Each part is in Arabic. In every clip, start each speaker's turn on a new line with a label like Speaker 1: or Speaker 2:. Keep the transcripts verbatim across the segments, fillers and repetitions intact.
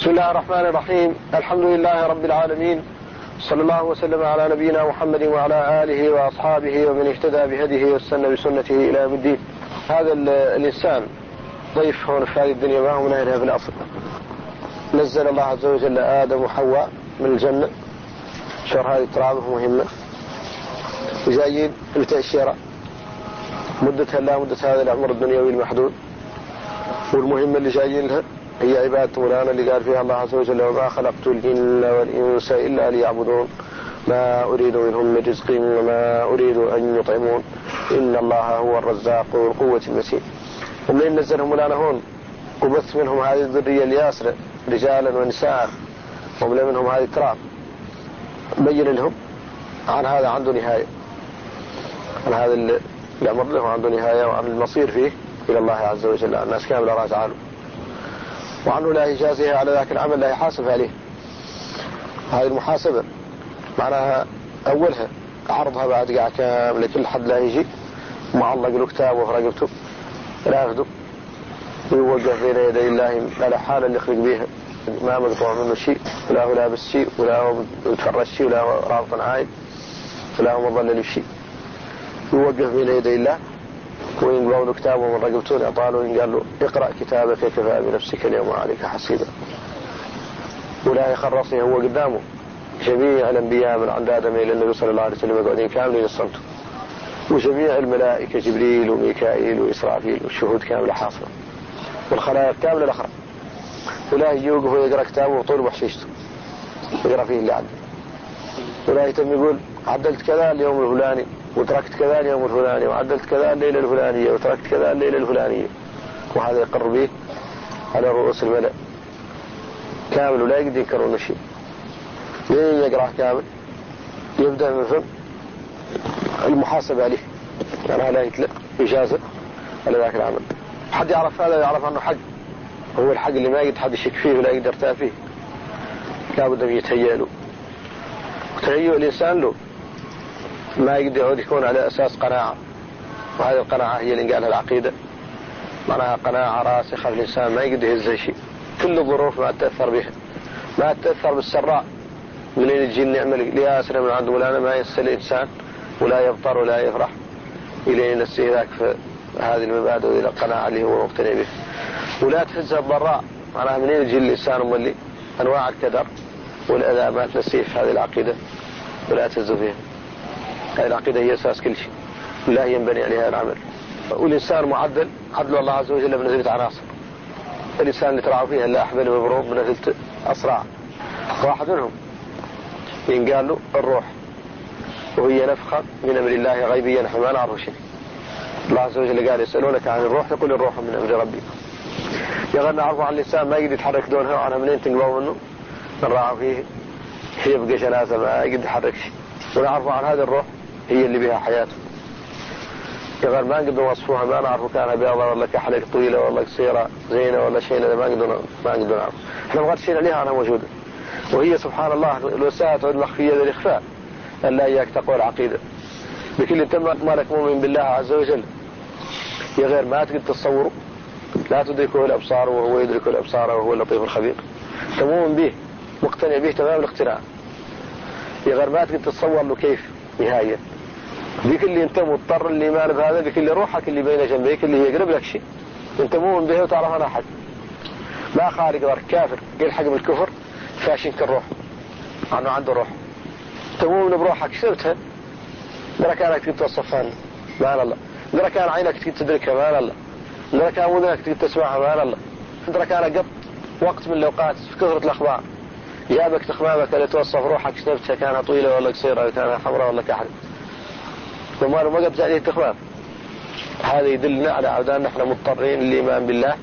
Speaker 1: بسم الله الرحمن الرحيم. الحمد لله رب العالمين، صلى الله وسلم على نبينا محمد وعلى آله وأصحابه ومن اهتدى بهديه واستنى بسنته إلى يوم الدين. هذا الإنسان ضيف هون في هذه الدنيا، ما هو من أهلها في الأصل. نزل الله عز وجل آدم وحواء من الجنة، شر هذه الترابة مهمة وجايين لتأشيرة مدتها لا مدة هذا العمر الدنيوي المحدود، والمهمة اللي جايين لها هي عبادة مولانا اللي قال فيها الله عز وجل: وما خلقت الجن والإنس إلا ليعبدون ما أريد منهم من رزق وما أريد أن يطعمون إن الله هو الرزاق ذو القوة المتين. ومن نزلهم مولانا هون وبث منهم هذه الذرية الياسرة رجالا ونساء، ومن منهم هذه التراب، بين لهم عن هذا عنده نهاية، عن هذا الأمر له عنده نهاية، وعن المصير فيه إلى الله عز وجل. الناس كامل راس عنه، وعنه لا يجازيها على ذاك العمل، لا يحاسب عليه. هذه المحاسبة معناها أولها عرضها بعد قاع كاملة، كل حد لا يجي معلق له كتابه في رقبته رافده ويوقف بين يدي الله على حالة اللي يخرج بيها، ما مقطوع منه شيء، ولا هو لابس شيء، ولا هو متفرش شيء، ولا هو رابط عايد، ولا هو مضلل شيء. يوقف بين يدي الله وينقلوا له كتابه من رقبته، يعطاله وينقال له: اقرأ كتابك كفى بنفسك اليوم عليك حسيبا. ولا يخرصني هو قدامه جميع الأنبياء من عند آدم إلى النبي صلى الله عليه وسلم يقعدين كاملين الصمت، وجميع الملائكة جبريل وميكائيل وإسرافيل والشهود كاملة حاصلة، والخلائق كاملة الأخرى. ولا يوقف ويقرأ كتابه وطول بحشيشته يقرأ فيه اللي عنده. ولا يتم يقول: عدلت كذا اليوم الفلاني وتركت كذا اليوم الفلاني، وعدلت كذا الليلة الفلانية وتركت كذا الليلة الفلانية. وهذا يقر به على رؤوس الملأ كامل، ولا يقدر ينكرون شيء. لين يقرأ كامل يبدأ من فم المحاسبة عليه، يعني لا يتلق إجازة على ذاك العمل. حد يعرف هذا يعرف أنه حق، هو الحق اللي ما يقدر حد يشك فيه ولا يقدر يرتاح فيه، لا بد أن يتهيأ له. وتهيئ الإنسان له ما يقدر يعود يكون على أساس قناعة، وهذه القناعة هي اللي قالها العقيدة، معناها قناعة راسخة في الإنسان ما يقدر يهزها شيء. كل الظروف ما تأثر بها، ما تأثر بالسراء من اللي تجي النعمة لياسر من عند مولانا ما ينسى الإنسان ولا يبطر ولا يفرح إلى نفسه ذاك في هذه المبادئ وإلى القناعة اللي هو مقتنع به. ولا تهزها الضراء، معناها من يجي الإنسان وملي أنواع الكدر والأذى ما تنسيه في هذه العقيدة ولا تهزه فيها. هذه العقيدة هي أساس كل شيء، لا ينبني عليها العمل. والإنسان معدل عدل الله عز وجل بنزلة عناصر. الإنسان اللي ترعوا فيها لا أحبل وبروم بنزلة أسرع. واحد منهم ينقال له الروح، وهي نفخة من أمر الله غيبيا نحن ما نعرف شيء. الله عز وجل قال: يسألونك عن الروح يقول الروح من أمر ربي. يغنى عرفوا عن الإنسان ما يقدر يتحرك دونها، وعنها منين تنقلوا منه نرعوا فيه يبقى جنازة ما يقدر يتحرك شيء. ونعرفوا عن هذه الروح هي اللي بها حياته. يغنى ما نقدر نوصفوها، ما نعرفوا كانها بيضة ولا كحلة طويلة ولا قصيرة زينة ولا شيء، ما نقدر ما نقدر نعرف. احنا مغطشين عليها أنها موجودة، وهي سبحان الله الوسائط والمخفية للإخفاء أن لا إياك تقوى العقيدة بكل تم مالك مؤمن بالله عز وجل. يا غير ما تقدر تصوره، لا تدركه الأبصار وهو يدرك الأبصار وهو اللطيف الخبير. تموم به مقتنع به تمام الاقتناع. يا غير ما تقدر تتصور له كيف نهاية. بكل انت مضطر الإيمان بهذا، بكل روحك اللي بين جنبيك اللي يقرب لك شيء انت مؤمن به وتعرف أنا حق. ما خالق غير كافر يلحق بالكفر فاشنك الروح عنه عنده روح. تمومن بروحك شرتها درك أنك تقدر توصفها ما الله، درك أن عينك تقدر تدركها ما الله، درك أن مذنك تقدر تسمعها ما الله، درك أن قط وقت من الأوقات في كثرة الأخبار جابك تخمامك اللي توصف روحك شنفتها كانها طويلة ولا قصيرة ولا كانها حمراء ولا كحل، وما ما قد عليه تخمام. هذا يدلنا على عودان نحن مضطرين للإيمان بالله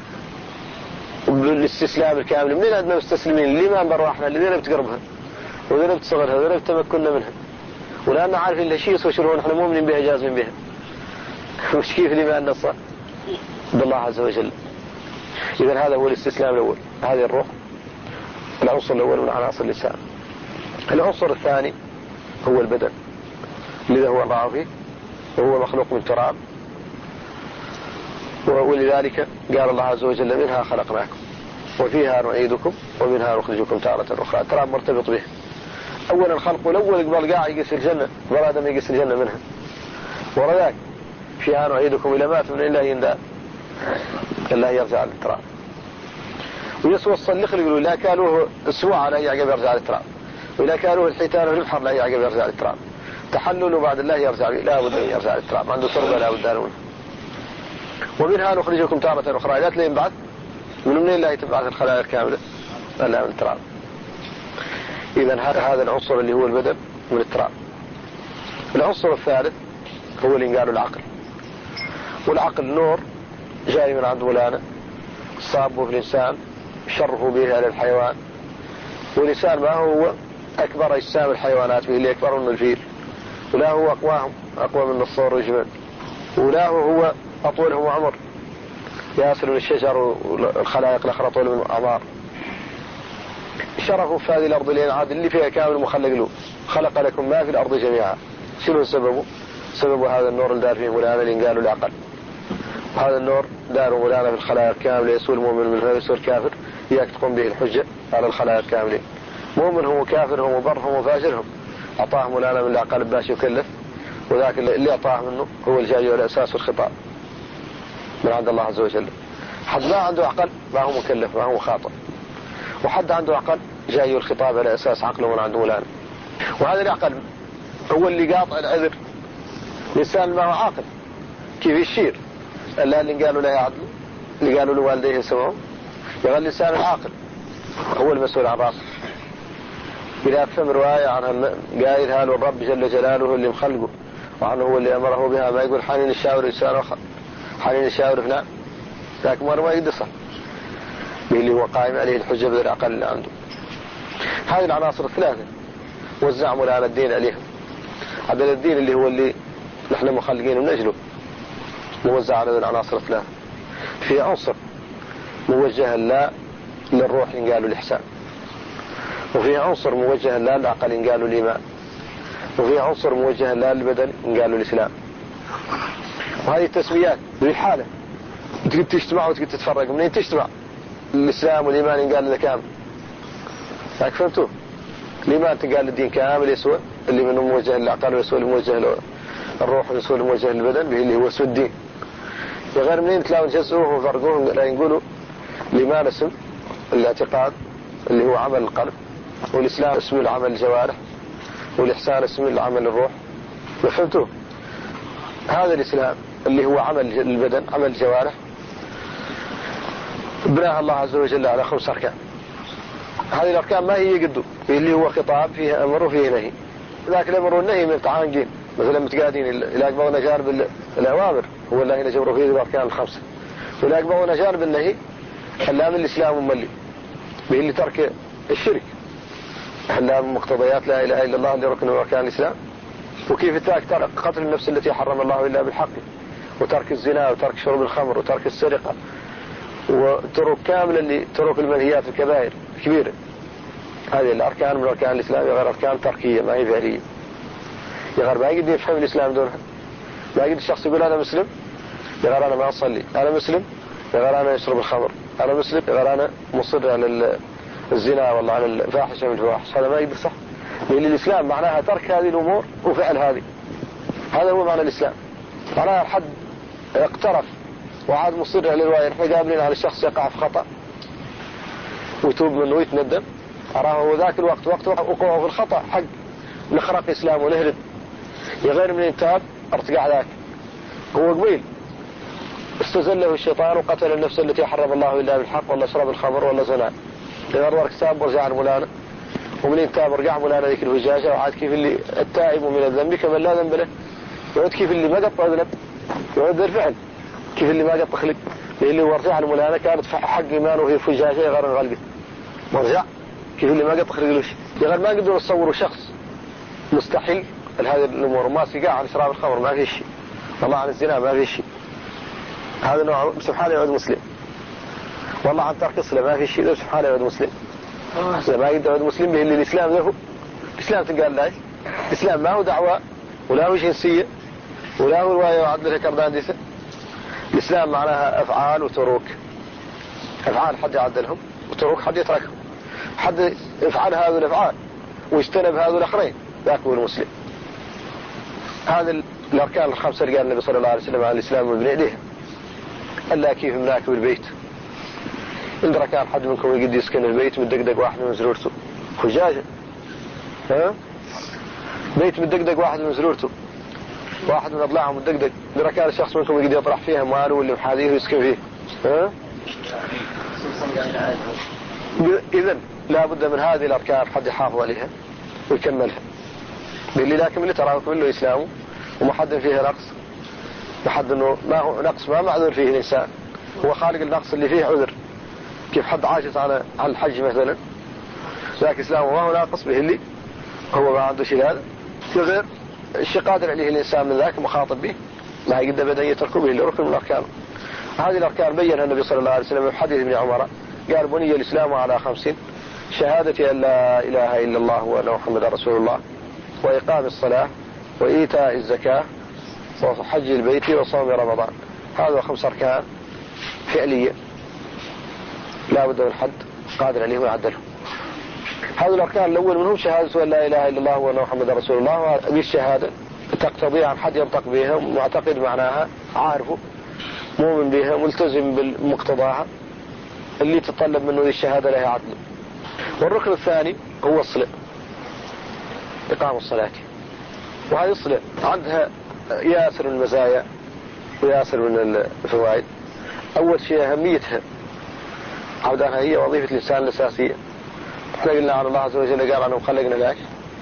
Speaker 1: وبالاستسلام الكامل. منين عندنا مستسلمين؟ الإيمان برواحنا الذين بتقربها وذين بتصغرها وذين بتمكننا منها، ولأننا عارفين الشيء وشروه نحن مؤمنين بها جازمين بها. وش كيف الإيمان نصر بالله عز وجل؟ إذن هذا هو الاستسلام الأول، هذه الروح العنصر الأول من عناصر اللسان. العنصر الثاني هو البدن الذي هو الرافي وهو مخلوق من تراب، ولذلك قال الله عز وجل: منها خلقناكم وفيها نعيدكم ومنها نخرجكم تارة أخرى. التراب مرتبط به. أولا الخلق والأول قبل قاع يقيس الجنة، قبل آدم يقيس الجنة منها، ورذاك فيها نعيدكم إلى مات من الله يندى الله يرجع للتراب. ويسوى الصلخ يقولوا لا كانوه السواع لا يعقب يرجع للتراب، ولا كانوه الحيتان والبحر لا يعقب يرجع للتراب. تحلل بعد الله يرجع لا بد يرجع للتراب، عنده تربة لا بد له. ومنها نخرجكم تارة أخرى، لا تلين بعد من من الله تبعث الخلائق كاملة لا من التراب. إذن هذا العنصر اللي هو البدن من التراب. العنصر الثالث هو اللي قالوا العقل. والعقل نور جاي من عند مولانا صابه في الإنسان شرفوا به على الحيوان. والإنسان ما هو أكبر أجسام الحيوانات به اللي أكبر من الفيل، ولا هو أقواهم أقوى من الصور والجمال، ولا هو أطولهم عمر ياسر من الشجر والخلائق الأخرى أطول من الأعمار. شرفوا في هذه الأرض لين عاد اللي فيها كامل مخلق له، خلق لكم ما في الأرض جميعا. شنو سببه؟ سببه هذا النور اللي دار فيه مولانا اللي قالوا العقل. وهذا النور دار مولانا في الخلائق كاملة، يسوى المؤمن من هذا يسوى الكافر إياك تقوم به الحجة على الخلائق كاملين. مؤمن هو كافر هو مبر هو فاجر هم أعطاه مولانا من العقل باش يكلف، وذاك اللي أعطاه منه هو الجاي على أساس الخطاب من عند الله عز وجل. حد ما عنده عقل ما هو مكلف ما هو خاطئ، وحد عنده عقل جاي الخطاب على أساس عقله من عند مولانا. وهذا العقل هو اللي قاطع العذر. الإنسان ما هو عاقل كيف يشير إلا اللي قالوا له عدل اللي قالوا له والديه سمعوا. يغلي الإنسان العاقل هو المسؤول عن راسه. بلا أفهم رواية عن قائل هذا الرب جل جلاله اللي مخلقه وعنه هو اللي أمره بها، ما يقول حنين الشاور إنسان أخر حنين الشاور فلان، لكن ما ما يقدر صح اللي هو قائم عليه الحجة بدل العقل اللي عنده. هذه العناصر الثلاثة وزع مولانا الدين عليهم. هذا الدين اللي هو اللي نحن مخلقين من أجله موزع على العناصر الثلاثة. في عنصر موجه لا للروح إن قالوا الإحسان، وفي عنصر موجه لا للعقل إن قالوا الإيمان، وفي عنصر موجه لا للبدن إن قالوا الإسلام. وهذه التسميات بالحالة تقدر تجتمع وتقدر تتفرق. منين تجتمع الإسلام والإيمان إن قال كامل؟ لكن فهمتوا الإيمان تقال الدين كامل يسوى اللي منه موجه للعقل ويسوى الموجه الروح ويسوى الموجه للبدن به اللي هو اسم الدين. غير منين تلاقوا جزءوه وفرقوه لا يقولوا الإيمان اسم الاعتقاد اللي هو عمل القلب، والإسلام اسم العمل الجوارح، والإحسان اسم العمل الروح. فهمتوا؟ هذا الإسلام اللي هو عمل البدن عمل الجوارح بناها الله عز وجل على خمس أركان. هذه الأركان ما هي قدو اللي هو خطاب فيه أمر وفيه نهي. ذاك الأمر والنهي من التعانقين مثلا متقادين إلى أكبرنا جانب الأوامر هو الله نجبر فيه الأركان الخمسة، وإلى أكبرنا جانب النهي حلام الإسلام وملي به اللي ترك الشرك، حلام مقتضيات لا إله إلا الله اللي ركن أركان الإسلام. وكيف ترك قتل النفس التي حرم الله إلا بالحق، وترك الزنا وترك شرب الخمر وترك السرقة، وترك كامل اللي ترك المنهيات الكبائر كبيرة. هذه الأركان من أركان الإسلام غير أركان تركية ما هي فعلية. يغير ما يقدر يفهم الإسلام دونها. ما يقدر الشخص يقول أنا مسلم يغير أنا ما أصلي، أنا مسلم يغير أنا يشرب الخمر، أنا مسلم يغير أنا مصر على الزنا والله على الفاحشة من الفواحش. هذا ما يقدر صح، لأن الإسلام معناها ترك هذه الأمور وفعل هذه. هذا هو معنى الإسلام. معناها الحد اقترف وعاد مصر على الرواية. نحن قابلين على الشخص يقع في خطأ ويتوب منه ويتندم، أراه ذاك الوقت وقت وقوعه في الخطأ حق نخرق إسلام ونهرب. يغير من التاب ارتقع ذاك هو قبيل استزله الشيطان وقتل النفس التي حرم الله إلا بالحق، ولا شرب الخمر ولا زنا. يغير كتاب ورجع المولانا، ومن التاب رجع مولانا ذيك الفجاجة. وعاد كيف اللي التائب من الذنب كمن لا ذنب له. يعود كيف اللي ما قط ذنب يعود ذا الفعل، كيف اللي ما قط خلق اللي ورجع المولانا كانت حق إيمانه وهي فجاجة يغير الغلق ورجع كيف اللي ما قط خلق له شيء. يغير ما قدروا يصوروا شخص مستحيل هذه الأمور. ما سيقع عن شراب الخمر ما في شيء، والله عن الزنا ما في شيء، هذا نوع سبحانه يعود مسلم. والله عن ترك الصلاة ما في شيء، سبحانه يعود مسلم. ما يقدر يعود مسلم به اللي الإسلام له. الإسلام تقال لا، الإسلام ما هو دعوة ولا هو جنسية ولا هو رواية وعدلها كرداندسة. الإسلام معناها أفعال وتروك. أفعال حد يعدلهم وترك حد يتركهم، حد يفعل هذه الأفعال ويجتنب هذه الأخرين، ذاك هو المسلم. هذا الأركان الخمسة اللي قال النبي صلى الله عليه وسلم عن الإسلام وابن إليه. ألا كيف مناكب البيت، إن كان حد منكم يقد يسكن البيت مدقدق واحد من زرورته خجاجة، ها بيت مدقدق واحد من زرورته، واحد من أضلاعهم مدقدق، إذا كان الشخص منكم يقد يطرح فيها ماله واللي محاذيه ويسكن فيه، ها إذن لا بد من هذه الأركان حد يحافظ عليها ويكملها. باللي لكن اللي تراه كله إسلامه وما حد فيها نقص، ما حد إنه ما هو نقص ما معذور فيه الإنسان، هو خالق النقص اللي فيه عذر. كيف حد عاجز على على الحج مثلا، ذاك إسلامه ما هو ناقص به اللي هو ما عنده شيء هذا غير الشيء قادر عليه الإنسان من ذاك مخاطب به، ما يقدر بدأ يتركه به ركن من الأركان. هذه الأركان بينها النبي صلى الله عليه وسلم في حديث ابن عمر، قال بني الإسلام على خمس: شهادة أن لا إله إلا الله وأن محمد رسول الله، وإقام الصلاة، وإيتاء الزكاة، وحج البيت، وصوم رمضان. هذا خمس أركان فعلية لا بد من حد قادر عليه ويعدله. هذا الأركان الأول منهم شهادة أن لا إله إلا الله وأن محمد رسول الله، وهذه الشهادة تقتضي عن حد ينطق بها معتقد معناها عارفه مؤمن بها ملتزم بمقتضاها اللي تطلب منه الشهادة لها عدل. والركن الثاني هو الصلاة، إقام الصلاة، وهذه الصلاة عندها ياسر من المزايا وياسر من الفوائد. أول شيء أهميتها، عودها هي وظيفة الإنسان الأساسية. احنا قلنا عن الله عز وجل قال عنه خلقنا لك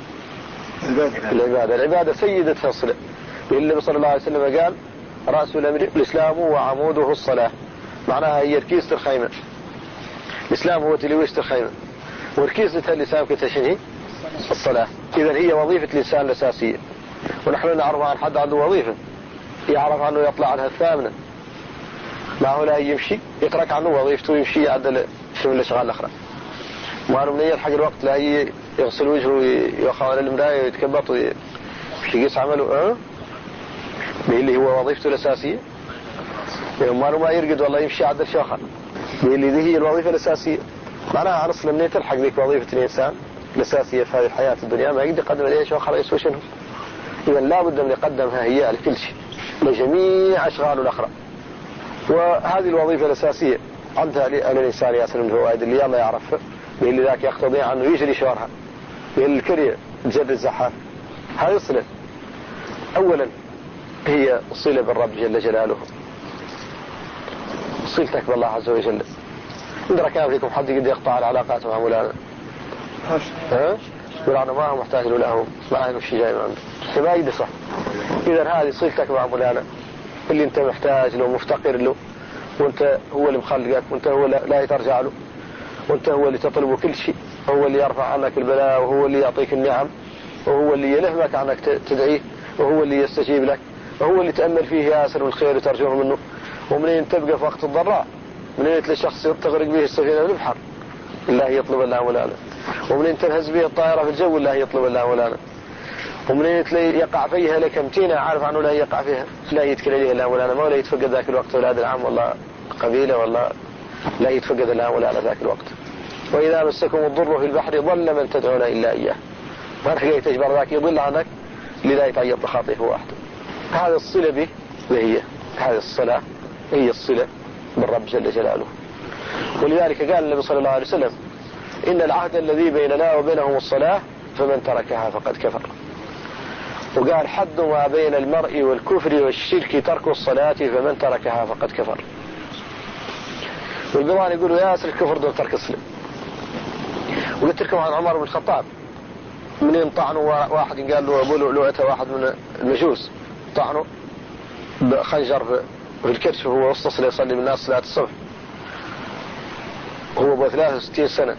Speaker 1: العبادة. العبادة سيدتها الصلاة. النبي صلى الله عليه وسلم قال رأس الأمر الإسلام وعموده الصلاة، معناها هي ركيزة الخيمة. الإسلام هو تلويشة الخيمة، وركيزتها الإسلام كتشنه الصلاة. إذن هي وظيفة الإنسان الأساسية، ونحن نعرف عن حد عنده وظيفة يعرف عنه يطلع عنها الثامنة، ما هو لا يمشي يترك عنه وظيفته ويمشي يعدل في الأشغال الأخرى. ما له من يلحق الوقت لا يغسل وجهه ويوخى على المراية ويتكبط ويقيس عمله، أه؟ اللي هو وظيفته الأساسية. ما له ما يرقد والله يمشي يعدل شوخة، اللي ذي هي الوظيفة الأساسية. معناها عن أصل من تلحق ذيك وظيفة الإنسان الأساسية في هذه الحياة الدنيا، ما يقدر يقدم عليها شوخة رئيس وشنه. إذا لا بد من يقدمها هي لكل شيء لجميع أشغاله الأخرى. وهذه الوظيفة الأساسية عندها الإنسان ياسر من الفوائد اللي الله يعرفها، اللي ذاك يقتضي عنه يجري شوارها، الكرية جد الزحف. هذه الصلة أولا هي صلة بالرب جل جلاله، صلتك بالله عز وجل. إذا كان فيكم حد يقدر يقطع العلاقات مع مولانا، ها مولانا ما هو محتاج له، لهم ما عنده شيء جاي عنده فما يقدر صح. إذا هذه صلتك مع مولانا اللي أنت محتاج له مفتقر له، وأنت هو اللي مخلقك، وأنت هو لا ترجع له، وأنت هو اللي تطلبه كل شيء، هو اللي يرفع عنك البلاء، وهو اللي يعطيك النعم، وهو اللي يلهمك عنك تدعيه، وهو اللي يستجيب لك، وهو اللي تأمل فيه ياسر والخير وترجوه منه. ومنين تبقى في وقت الضراء، منين تلاقي شخص تغرق به السفينة في البحر الله يطلب الله مولانا، ومنين تنهز به الطائرة في الجو الله يطلب الله مولانا، ومنين تلاقي يقع فيها لك امتينة عارف عنه لا يقع فيها لا يتكل عليها الله مولانا، ما ولا يتفقد ذاك الوقت ولاد العام والله قبيلة والله لا يتفقد الله مولانا ذاك الوقت. وإذا مسكم الضر في البحر ضل من تدعون إلا إياه، ما تلقى تجبر ذاك يضل عنك للا يتعيط بخاطئه واحد. هذا الصلة به وهي هذه الصلاة هي الصلة بالرب جل جلاله. ولذلك قال النبي صلى الله عليه وسلم إن العهد الذي بيننا وبينهم الصلاة فمن تركها فقد كفر. وقال حد ما بين المرء والكفر والشرك ترك الصلاة فمن تركها فقد كفر. والقرآن يقولوا ياسر الكفر دون ترك الصلاة. وقلت لكم عن عمر بن الخطاب منين طعنوا واحد قال له أبو لؤلؤة واحد من المجوس طعنوا بخنجر في الكرش وهو وسط يصلي بالناس صلاة الصبح وهو ابو ثلاثة وستين سنة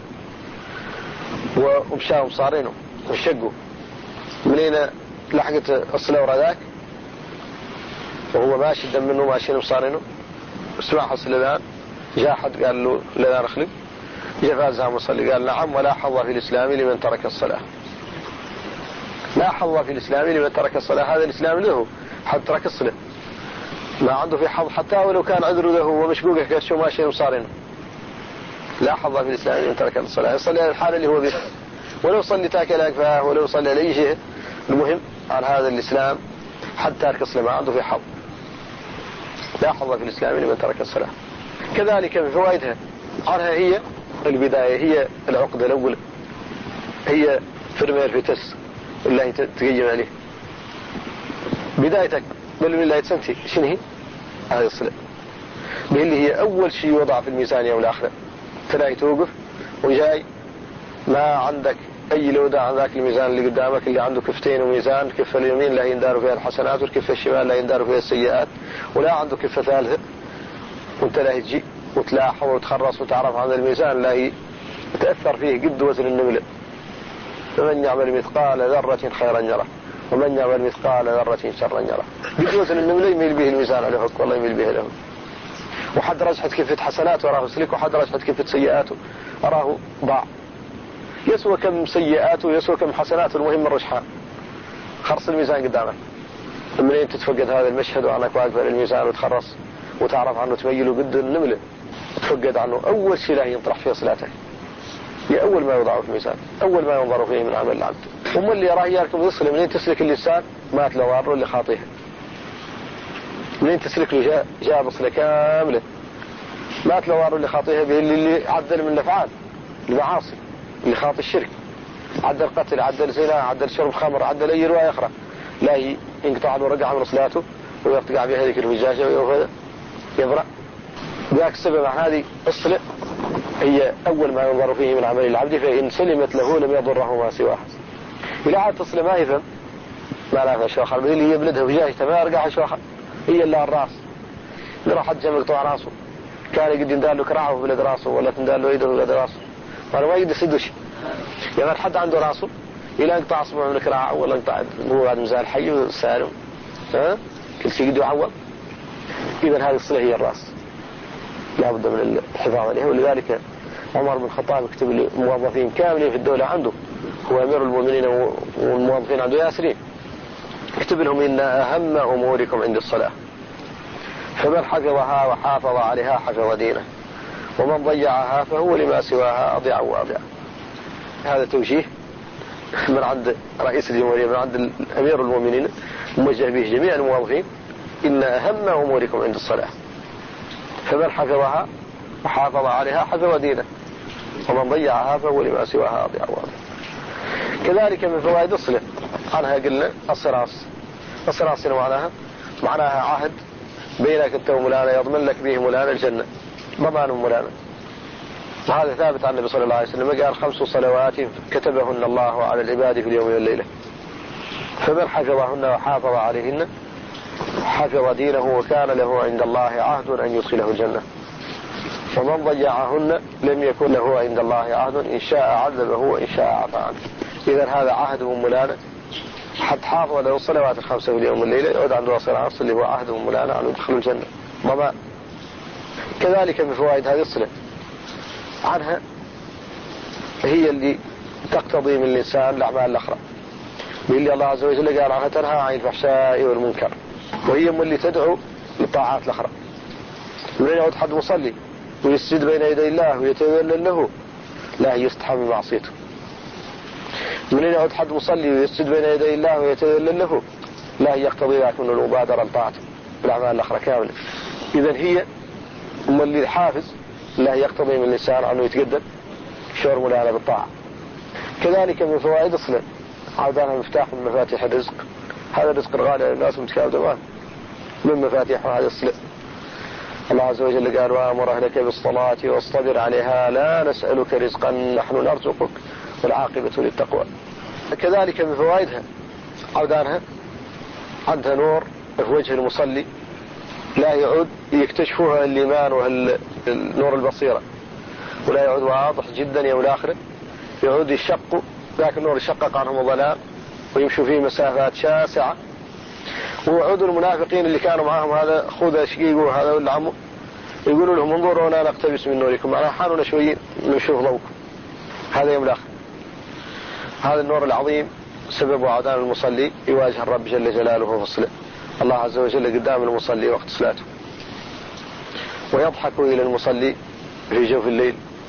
Speaker 1: ومشاهم صارينه وشقوا منين لحقت الصلاة ورا ذاك وهو ماشي الدم منه ماشيين مصارينه اسمع الصلاة جاء حد قال له لا نخلق جاء فازها مصلي قال نعم ولا حظ في الإسلام لمن ترك الصلاة. لا حظ في الإسلام لمن ترك الصلاة. هذا الإسلام له حد ترك الصلاة ما عنده في حظ حتى ولو كان عذره له ومشقوقه كرشه ماشي مصارينه. لا حظ في الإسلام من ترك الصلاة، يصلي على الحال اللي هو به، ولو صلي تاكل أكفاه ولو صلي على أي شيء، المهم على هذا الإسلام حتى ترك الصلاة ما عنده في حظ. لا حظ في الإسلام لمن ترك الصلاة. كذلك من فوائدها عنها هي البداية، هي العقدة الأولى، هي فرمير في تس الله تقيم عليه بدايتك بل من الله يتسنتي شنو هي هذه الصلاة، اللي هي أول شيء وضع في الميزان يوم الآخرة. تلاقي توقف وجاي ما عندك أي لودة عن ذاك الميزان اللي قدامك اللي عنده كفتين وميزان، كفة اليمين لا يندار فيها الحسنات والكفة الشمال لا يندار فيها السيئات، ولا عنده كفة ثالثة، وانت لا تجي وتلاحظ وتخرص وتعرف عن الميزان لا يتأثر فيه قد وزن النملة. فمن يعمل مثقال ذرة خيرا يره ومن يعمل مثقال ذرة شرا يره. قد وزن النملة يميل به الميزان على حق والله يميل به له. وحد رجحة كفة حسنات وراه سلك، وحد رجحة كفة سيئاته أراه ضاع. يسوى كم سيئاته يسوى كم حسناته، المهم الرجحان خرص الميزان قدامك. منين تتفقد هذا المشهد وعنك واقف على الميزان وتخرص وتعرف عنه تميله قد النملة تفقد عنه، أول شيء لا ينطرح فيه صلاته، هي أول ما يوضعه في الميزان، أول ما ينظر فيه من عمل العبد. هم اللي يراه يركب يصل منين تسلك اللسان مات لواره اللي خاطيها، منين تسلك له جاء جاء بصلة كاملة مات لواره اللي خاطيها به، اللي, اللي عدل من الأفعال المعاصي، اللي خاطي الشرك، عدل قتل، عدل زنا، عدل شرب خمر، عدل أي رواية أخرى، لا ينقطع له رقع من صلاته ويرتقع بها هذيك الفجاجة ويبرأ. ذاك السبب عن هذه الصلة هي أول ما ينظر فيه من عمل العبد، فإن سلمت له لم يضره ما سواه. إلى عاد الصلة ما يفهم ما لها شوخة، اللي هي بلدها فجاجته ما يرقع شوخة، هي اللي الراس اللي راح تجمع طوع راسه، كان يقد يندال له كراعه في بلد راسه ولا تندال له ايده في بلد راسه، وانا ما يقدر يسدش. يعني حد عنده راسه إلى يقطع اصبعه من كراعه ولا يقطع هو بعد مزال حي وسالم، ها كل شيء يقدر يعوض. إذا هذه الصلة هي الراس، لا بد من الحفاظ عليها. ولذلك عمر بن الخطاب يكتب الموظفين كاملين في الدولة عنده، هو أمير المؤمنين والموظفين عنده ياسرين، يكتب لهم إن أهم أموركم عند الصلاة، فمن حفظها وحافظ عليها حفظ دينه، ومن ضيعها فهو لما سواها أضيع واضع. هذا توجيه من عند رئيس الجمهورية، من عند أمير المؤمنين، موجه به جميع الموظفين، إن أهم أموركم عند الصلاة، فمن حفظها وحافظ عليها حفظ دينه، ومن ضيعها فهو لما سواها أضيع واضع. كذلك من فوائد الصلة عنها قلنا الصراص. الصراص معناها معناها عهد بينك انت ومولانا يضمن لك به مولانا الجنة، ضمان مولانا. وهذا ثابت عن النبي صلى الله عليه وسلم قال خمس صلوات كتبهن الله على العباد في اليوم والليلة، فمن حفظهن وحافظ عليهن حفظ دينه وكان له عند الله عهد أن يدخله الجنة، ومن ضيعهن لم يكن له عند الله عهد إن شاء عذبه وإن شاء عفى عنه. إذا هذا عهد مولانا، حد حافظ له الصلوات الخمسة في اليوم والليلة يعود عنده صلاة اللي هو عهد مولانا أن يدخل الجنة ضمان. كذلك من فوائد هذه الصلة عنها هي اللي تقتضي من الإنسان الأعمال الأخرى، باللي الله عز وجل قال عنها تنهى عن الفحشاء والمنكر، وهي اللي تدعو للطاعات الأخرى. من يعود حد مصلي ويسجد بين يدي الله ويتذلل له لا يستحى من معصيته، من يعود حد مصلي ويسجد بين يدي الله ويتذلل له لا يقتضي ذلك من المبادرة لطاعته بالأعمال الأخرى كاملة. إذن هي أم اللي حافظ لا يقتضي من الإنسان أنه يتقدم شعور مولانا بالطاعة. كذلك من فوائد الصلاة عودانها مفتاح من مفاتيح الرزق، هذا الرزق الغالي على الناس متكاو دوام من مفاتيح هذه الصلاة. الله عز وجل قال وأمر أهلك بالصلاة واصطبر عليها لا نسألك رزقا نحن نرزقك والعاقبة للتقوى. كذلك من فوائدها عودانها عندها نور في وجه المصلي لا يعود يكتشفوها الإيمان والنور البصيرة، ولا يعود واضح جدا يوم الآخرة، يعود يشق ذاك النور يشقق عنهم الظلام ويمشوا فيه مسافات شاسعة. ويعود المنافقين اللي كانوا معهم هذا خذ شقيقه هذا ولا عمه يقولوا لهم انظرونا نقتبس من نوركم، معناها حالنا شوي نشوف ضوءكم. هذا يوم الآخر هذا النور العظيم سبب عودان المصلي يواجه الرب جل جلاله في الصلاة، الله عز وجل قدام المصلي وقت صلاته، ويضحك إلى المصلي في جوف الليل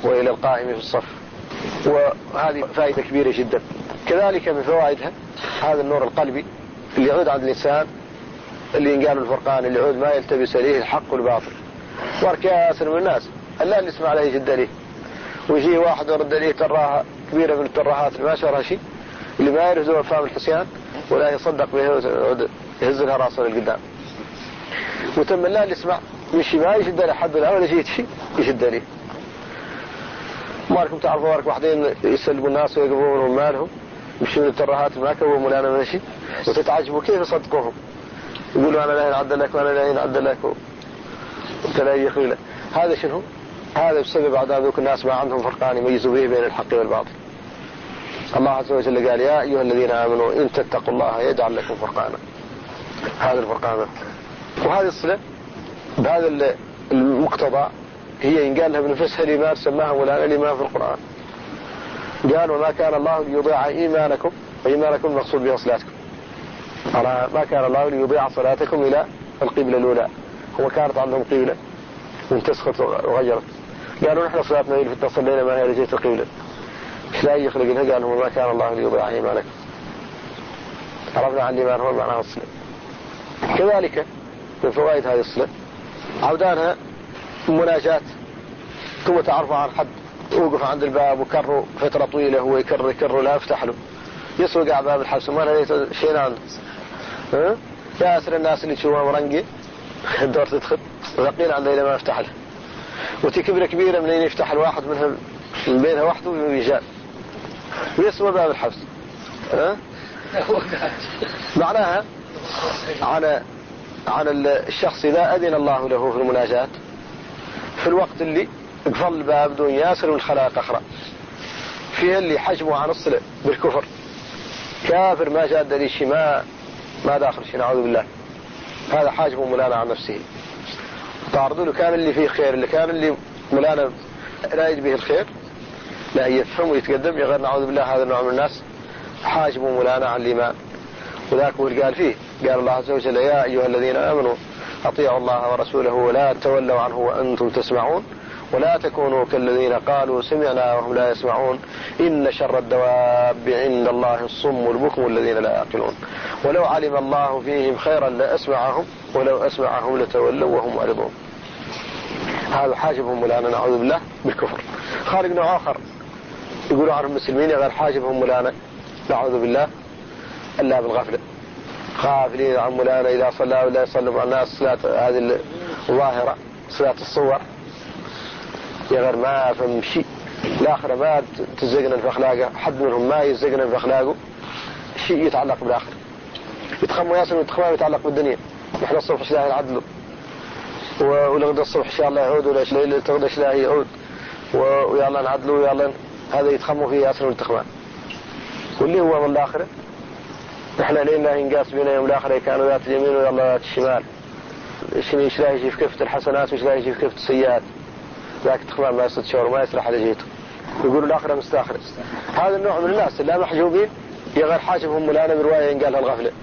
Speaker 1: وإلى القائم في الصف، وهذه فائدة كبيرة جدا. كذلك من فوائدها هذا النور القلبي اللي يعود عند الإنسان، اللي ينقال الفرقان، اللي يعود ما يلتبس عليه الحق والباطل. واركاسر من الناس الله اللي يسمع عليه جد عليه، ويجي واحد ورد عليه تراها كبيرة من التراهات اللي ما شرها شيء، اللي ما يعرف ذو فهم الحسيان ولا يصدق به يهز لها راسه للقدام. وتم الله اللي يسمع يمشي ما يشد على حد ولا شيء شيء يشد عليه. مالكم تعرفوا وارك واحدين يسلبوا الناس ويقبوا من مالهم يمشون التراهات ما كبوا مولانا ماشي، وتتعجبوا كيف يصدقوهم، يقولوا انا لا ينعد لك وانا لا ينعد لك وانت لا يخلي لك. هذا شنو؟ هذا بسبب عذاب ذوك الناس ما عندهم فرقان يميزوا به بين الحق والباطل. الله عز وجل قال يا أيها الذين آمنوا إن تتقوا الله يجعل لكم فرقانا. هذا الفرقان وهذه الصلة بهذا المقتضى هي إن قالها بنفسها الإيمان سماها مولانا الإيمان في القرآن. قال وما كان الله ليضيع إيمانكم، وإيمانكم المقصود بها صلاتكم. ما كان الله ليضيع صلاتكم إلى القبلة الأولى، هو كانت عندهم قبلة وانتسخت وغيرت. قالوا نحن صلاتنا اللي فتنا صلينا ما هي رجيت القبلة، ايش لا يخلق لها؟ قال هو ما كان الله ليضيع إيمانكم. عرفنا عن الإيمان هو معناها الصلة. كذلك من فوائد هذه الصلة عودانها مناجات. ثم تعرفوا عن حد وقف عند الباب وكروا فترة طويلة هو يكر يكر لا يفتح له، يسوق على باب الحبس ما له شيء عنده. ها ياسر الناس اللي تشوفها مرنقي الدور تدخل وثقيل عنده إلى ما يفتح له، وتي كبيرة كبيرة من أين يفتح الواحد منها من بينها وحده ويجال ويسوى باب الحبس. ها معناها على على الشخص إذا أذن الله له في المناجاة في الوقت اللي قفل الباب دون ياسر والخلائق أخرى، فيها اللي حجمه عن الصلة بالكفر كافر ما جاد لي شيء ما ما داخل شيء نعوذ بالله، هذا حاجمه مولانا عن نفسه. تعرضوا له كان اللي فيه خير، اللي كان اللي مولانا رايد به الخير لا يفهم ويتقدم يغير نعوذ بالله. هذا النوع من الناس حاجمه مولانا عن الإيمان. وذاك هو قال فيه قال الله عز وجل يا أيها الذين آمنوا أطيعوا الله ورسوله ولا تولوا عنه وأنتم تسمعون ولا تكونوا كالذين قالوا سمعنا وهم لا يسمعون إن شر الدواب عند الله الصم البكم الذين لا يعقلون ولو علم الله فيهم خيرا لأسمعهم ولو أسمعهم لتولوا وهم معرضون. هذا حاجبهم مولانا نعوذ بالله بالكفر. خارج نوع آخر يقولوا عن المسلمين غير حاجبهم مولانا نعوذ بالله إلا بالغفلة، غافلين عن مولانا إذا صلى ولا يصلوا مع الناس صلاة هذه الظاهرة صلاة الصور يغير ما فهم شيء. الآخرة ما تزقنا في أخلاقه، حد منهم ما يزقنا في أخلاقه شيء يتعلق بالآخرة، يتخموا ياسر ويتخموا يتعلق بالدنيا. نحن الصبح شلاهي العدل ولغدا الصبح إن شاء الله يعود ولا ليلة تغدا شلاهي يعود ويلا نعدلوا ويلا هذا يتخموا فيه ياسر ويتخموا. واللي هو من الآخرة نحن لينا ينقاس بنا يوم الآخرة كانوا ذات اليمين ويلا ذات الشمال، شنو يشلاهي يجي في كفة الحسنات ويشلاهي يجي في كفة السيئات، ذاك تخمام ما يصد شعور ما يسرح على جيته يقولوا الآخرة مستاخرة. هذا النوع من الناس اللي محجوبين يغير حاجبهم مولانا برواية ينقالها الغفلة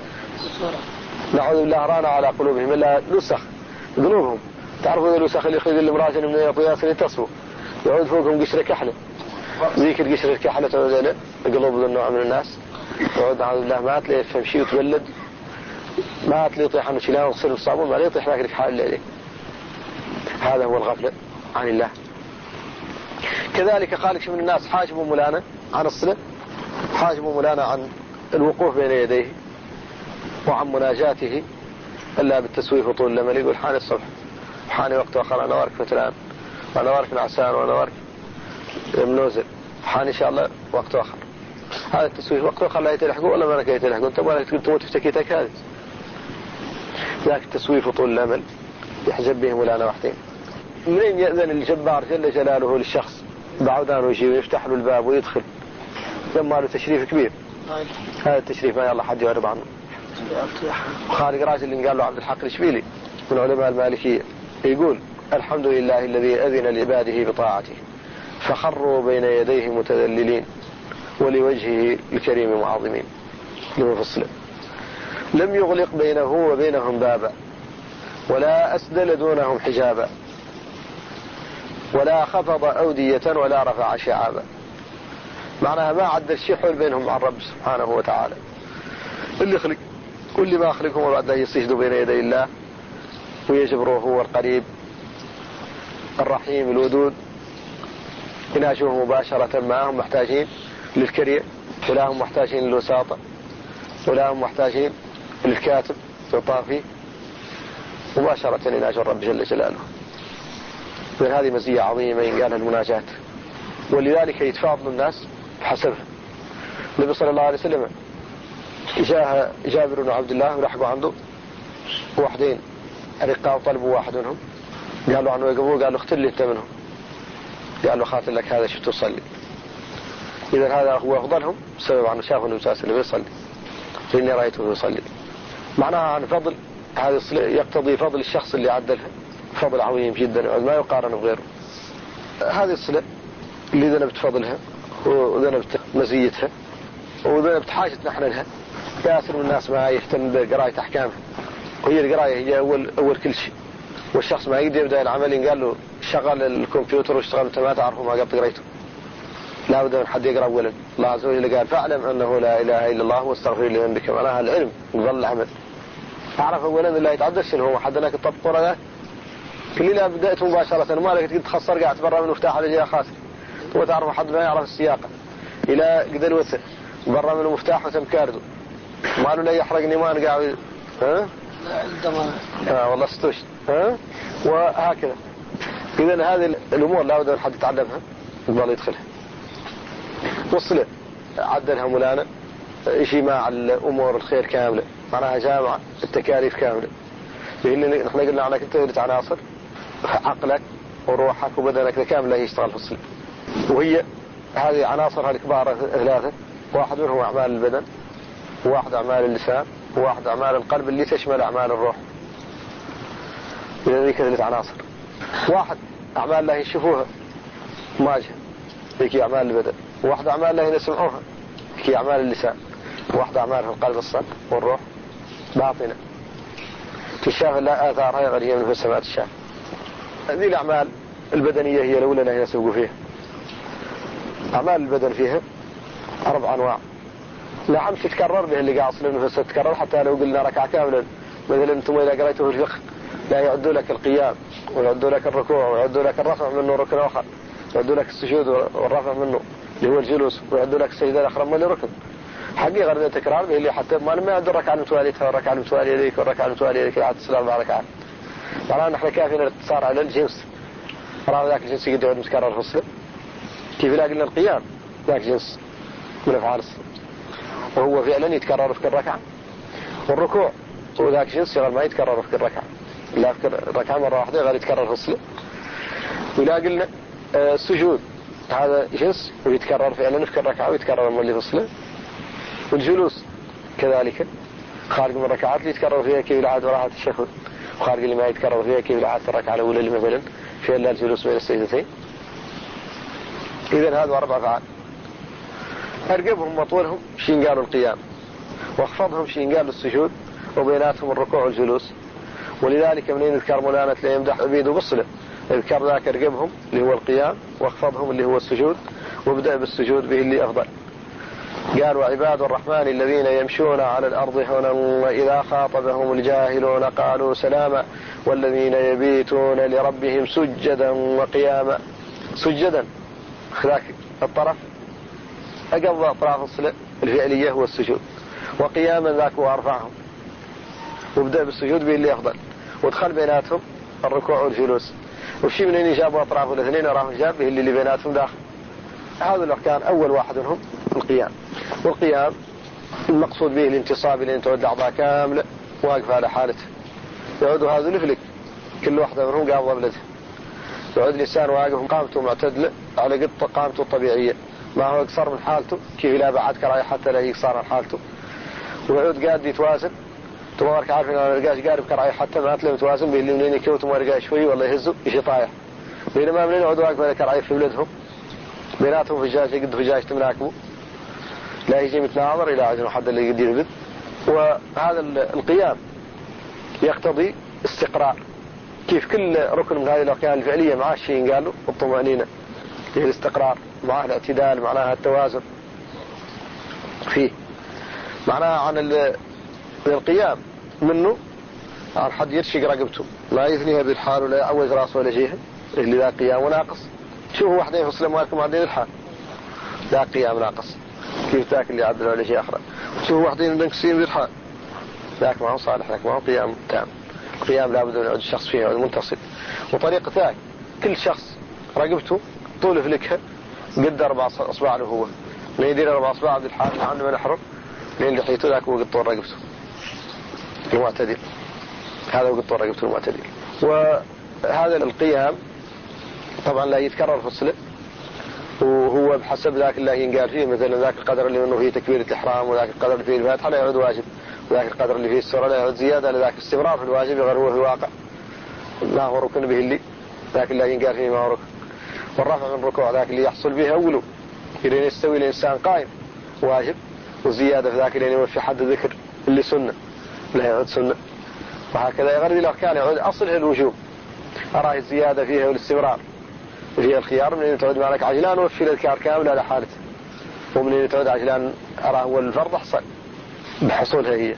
Speaker 1: نعوذ بالله رانا على قلوبهم إلا لسخ قلوبهم. تعرفوا اللسخ اللي يخرج المراجل من الطياس اللي تصفوا يعود فوقهم قشرة كحلة ذيك القشرة الكحلة تعود له قلوب النوع من الناس يعود نعوذ بالله ما تلي يفهم شيء وتولد ما تلي يطيح عنه شيلان وتصير الصابون ما يطيح ذاك الحال اللي عليه. هذا هو الغفلة عن الله. كذلك خالق من الناس حاجبوا مولانا عن الصلة، حاجبوا مولانا عن الوقوف بين يديه وعن مناجاته إلا بالتسويف وطول لما يقول حان الصبح حاني وقت آخر أنا وارك فتلان وأنا وارك نعسان وأنا وارك منوزل حان إن شاء الله وقت آخر. هذا التسويف وقت آخر لا يتلحقوا ولا ما لك يتلحقوا أنت ولا تموت في تكيتك هذه. ذاك التسويف وطول الأمل يحجب به مولانا وحدين. منين يأذن الجبار جل جلاله للشخص بعودان ويجي ويفتح له الباب ويدخل لما له تشريف كبير. هذا التشريف ما يلا حد يعرض عنه. خالق راجل اللي قال له عبد الحق الشبيلي من علماء المالكية يقول الحمد لله الذي أذن لعباده بطاعته فخروا بين يديه متذللين ولوجهه الكريم معظمين. لمفصل لم يغلق بينه وبينهم بابا ولا أسدل دونهم حجابا ولا خفض أودية ولا رفع شعابا. معناها ما عدل شيء حول بينهم مع الرب سبحانه وتعالى. اللي خلق كل ما خلقهم وبعد يسجدوا بين يدي الله ويجبروه هو القريب الرحيم الودود. يناجوه مباشرة معهم محتاجين للكريع ولا هم محتاجين للوساطة ولا هم محتاجين للكاتب والطافي. مباشرة يناجوا الرب جل جلاله. من هذه مزية عظيمة ينقالها المناجاة، ولذلك يتفاضل الناس بحسبها. النبي صلى الله عليه وسلم جاء جابر بن عبد الله ولحقوا عنده واحدين أرقاء وطلبوا واحد منهم، قالوا عنه يقبوه، قالوا اختل لي انت منهم، قال له خاطر لك هذا شفته تصلي. إذا هذا هو أفضلهم بسبب عنه شافوا النبي صلى الله عليه وسلم يصلي، فإني رأيته يصلي. معناها عن فضل هذا يقتضي فضل الشخص اللي عدلها فضل عظيم جدا ما يقارن بغيره. هذه الصلة اللي ذنبت فضلها وذنبت مزيتها وذنبت حاجتنا نحن لها. كاسر من الناس ما يهتم بقراية أحكامها، وهي القراية هي أول أول كل شيء. والشخص ما يقدر يبدأ العمل ينقال له شغل الكمبيوتر واشتغل انت ما تعرفه ما قد قريته. لا بد من حد يقرأ أولا. الله عز وجل قال فاعلم أنه لا إله إلا الله واستغفر لذنبك. معناها العلم يظل العمل. أعرف أولا الله يتعدى شنو هو حد هناك الطبق ولا كل لا بدأت مباشرة ما لك تخسر قاعد برا من مفتاح على جهة خاسر وتعرف حد ما يعرف السياقة إلى قدر وث برا من المفتاح وتم كارده ما له لا يحرقني ما أنا قاعد ها عندما آه والله استوش ها وهكذا. إذن هذه الأمور لا بد من حد يتعلمها يقبل يدخلها. والصلة عدلها مولانا شيء مع الأمور الخير كاملة، معناها جامعة التكاليف كاملة. لأن نحن قلنا عنك أنت ثلاث عناصر، عقلك وروحك وبدنك كاملة يشتغل في الصلة. وهي هذه عناصر الكبار ثلاثة، واحد منهم أعمال البدن، وواحد أعمال اللسان، وواحد أعمال القلب اللي تشمل أعمال الروح. إذا ذيك ثلاث عناصر. واحد أعمال الله يشوفوها ماجهة ذيك أعمال البدن، وواحد أعمال الله يسمعوها ذيك أعمال اللسان، وواحد أعمال في القلب الصدق والروح باطنة تشاف لا آثارها غير هي من السماء تشاف. هذه الأعمال البدنية هي الأولى اللي يسوقوا فيها. أعمال البدن فيها أربع أنواع. نعم تتكرر به اللي قاعد أصلا النفس تتكرر، حتى لو قلنا ركعة كاملا مثلا أنتم إذا قرأتوا في الفقه لا يعدوا لك القيام ويعدوا لك الركوع ويعدوا لك الرفع منه ركن آخر، ويعدوا لك السجود والرفع منه اللي هو الجلوس، ويعدوا لك السجدة الأخرى من ركن. حقيقة غير تكرار به اللي حتى ما لما يعد الركعة المتوالية والركعة المتوالية ذيك والركعة المتوالية ذيك عاد السلام أربع ركعات. طبعا نحن كافينا الاقتصار على الجنس. راه ذاك الجنس يقدر يعد متكرر في الصلاة. كيف لا قلنا القيام ذاك جنس من أفعال الصلاة وهو فعلا يتكرر في كل ركعة. والركوع وذاك جنس غير ما يتكرر في كل ركعة، لا في كل ركعة مرة واحدة غير يتكرر في الصلاة. ولا قلنا السجود هذا جنس ويتكرر فعلا في كل ركعة ويتكرر مولي في الصلاة. والجلوس كذلك خارج من الركعات اللي يتكرر فيها كيف العاد وراحة الشهود، وخارج اللي ما يتكرر فيها كيف العاد الركعة الأولى اللي مثلا فيها إلا الجلوس بين السجدتين. إذن هذا أربع أفعال. أرقبهم وطولهم شين قالوا القيام، واخفضهم شين قالوا السجود، وبيناتهم الركوع والجلوس. ولذلك منين يذكر مولانا تلاقيه يمدح عبيده بالصلة، يذكر ذاك أرقبهم اللي هو القيام، واخفضهم اللي هو السجود، وابدأ بالسجود به اللي أفضل. قال وعباد الرحمن الذين يمشون على الأرض هونا وإذا خاطبهم الجاهلون قالوا سلاما والذين يبيتون لربهم سجدا وقياما. سجدا ذاك الطرف أقضى أطراف الصلاة الفعلية هو السجود، وقياما ذاك وأرفعهم، وابدأ بالسجود به اللي أفضل، ودخل بيناتهم الركوع والجلوس. وشي من اللي جابوا أطراف الاثنين وراهم جاب به اللي بيناتهم داخل. هذا الأركان أول واحد منهم القيام. والقيام المقصود به الانتصاب اللي انت ودع أعضاء كاملة واقف على حالته. يعود هذا لفلك كل واحدة منهم قابضة بلده. يعود الإنسان واقف قامته معتدلة على قد قامته الطبيعية، ما هو يقصر من حالته كيف لا بعد كراي حتى لا يقصر من حالته. ويعود قاعد يتوازن تمارك عارف ان انا رجاش قارب كراي حتى ما تلاقي متوازن بين اللي منين يكوت وما شوي والله يهزوا يشي طايح. بينما منين يعود واقف على كراي في بلدهم بيناتهم فجاج قد فجاج تملاكمه لا يجي متناظر إلى عجل حد اللي يقدر يبد. وهذا القيام يقتضي استقرار كيف كل ركن من هذه الأركان الفعلية مع الشيء قالوا الطمأنينة هي الاستقرار، مع الاعتدال، معناها التوازن فيه. معناها عن القيام منه عن حد يرشق رقبته، لا يثنيها بالحال ولا يعوز راسه ولا شيء، اللي ذا قيام وناقص. شوفوا واحدين في السلام عليكم عندين الحال ذا قيام ناقص، كيف ذاك اللي عدل ولا شيء آخر. شوفوا واحدين منكسين بالحال ذاك ما هو صالح، ذاك ما هو قيام تام. القيام لابد من يعود الشخص فيه المنتصب. وطريقة ذاك كل شخص رقبته طول فلكها قد أربع أصبع له، هو من يدير أربع أصبع عبد الحال عنده من أحرم لين لحيته ذاك هو قد طول رقبته المعتدل. هذا هو قد طول رقبته المعتدل. وهذا القيام طبعا لا يتكرر في الصلاة، وهو بحسب ذاك الله ينقال فيه، مثلا ذاك القدر اللي منه فيه تكبيرة الإحرام، وذاك القدر اللي فيه الفاتحة لا يعود واجب، وذاك القدر اللي فيه السورة لا يعود زيادة، لذاك استمرار في الواجب غير هو في الواقع ما هو ركن به اللي ذاك الله ينقال فيه ما هو ركن. والرفع من الركوع ذاك اللي يحصل به أوله إذا يستوي الإنسان قائم واجب، والزيادة في ذاك اللي يوفي حد ذكر اللي سنة لا يعود سنة. وهكذا يغرد الأركان يعود أصلها الوجوب، أراه الزيادة فيها والاستمرار فيها الخيار. من أن تعود معك عجلان وفي الأذكار كاملة على حالته، ومن أن تعود عجلان أراه هو الفرض أحصل بحصولها هي.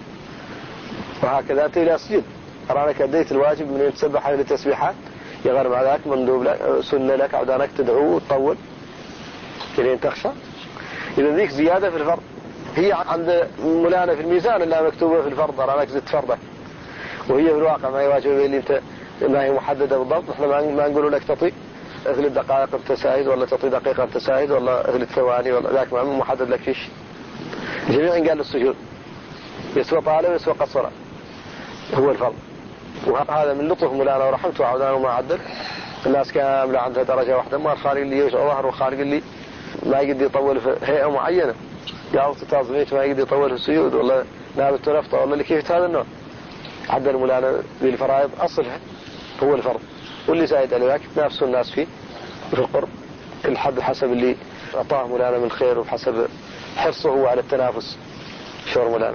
Speaker 1: وهكذا أنت إلى سجد أرانك أديت الواجب من أن تسبح هذه التسبيحات يغرب على ذاك مندوب لك سنة لك عودانك تدعو وتطول إلى أن تخشى. إذا ذيك زيادة في الفرض هي عند مولانا في الميزان اللي مكتوبة في الفرض أرانك زدت فرضك، وهي في الواقع ما هي واجبة اللي أنت ما هي محددة بالضبط. نحن ما نقول لك تطي ثلاث دقائق أنت ساهد، ولا تطي دقيقة أنت ساهد، ولا ثلاث ثواني، ولا ذاك ما محدد لك فيش. جميع قال السجود يسوى طالب يسوى قصرة هو الفرض. وهذا من لطف مولانا ورحمته وعودانه وما عدل. الناس كاملة عندها درجة واحدة، ما الخالق اللي يوسع ظهر وخالق اللي ما يقدر يطول في هيئة معينة، قاعد تتعظميت ما يقدر يطول في السجود، ولا نابت ونفطة، ولا اللي كيف هذا النوع. عدل مولانا بالفرائض أصلها هو الفرض، واللي زايد على ذاك نفسه الناس فيه في القرب كل حد حسب اللي أعطاه مولانا من خير، وحسب حرصه هو على التنافس شور مولانا.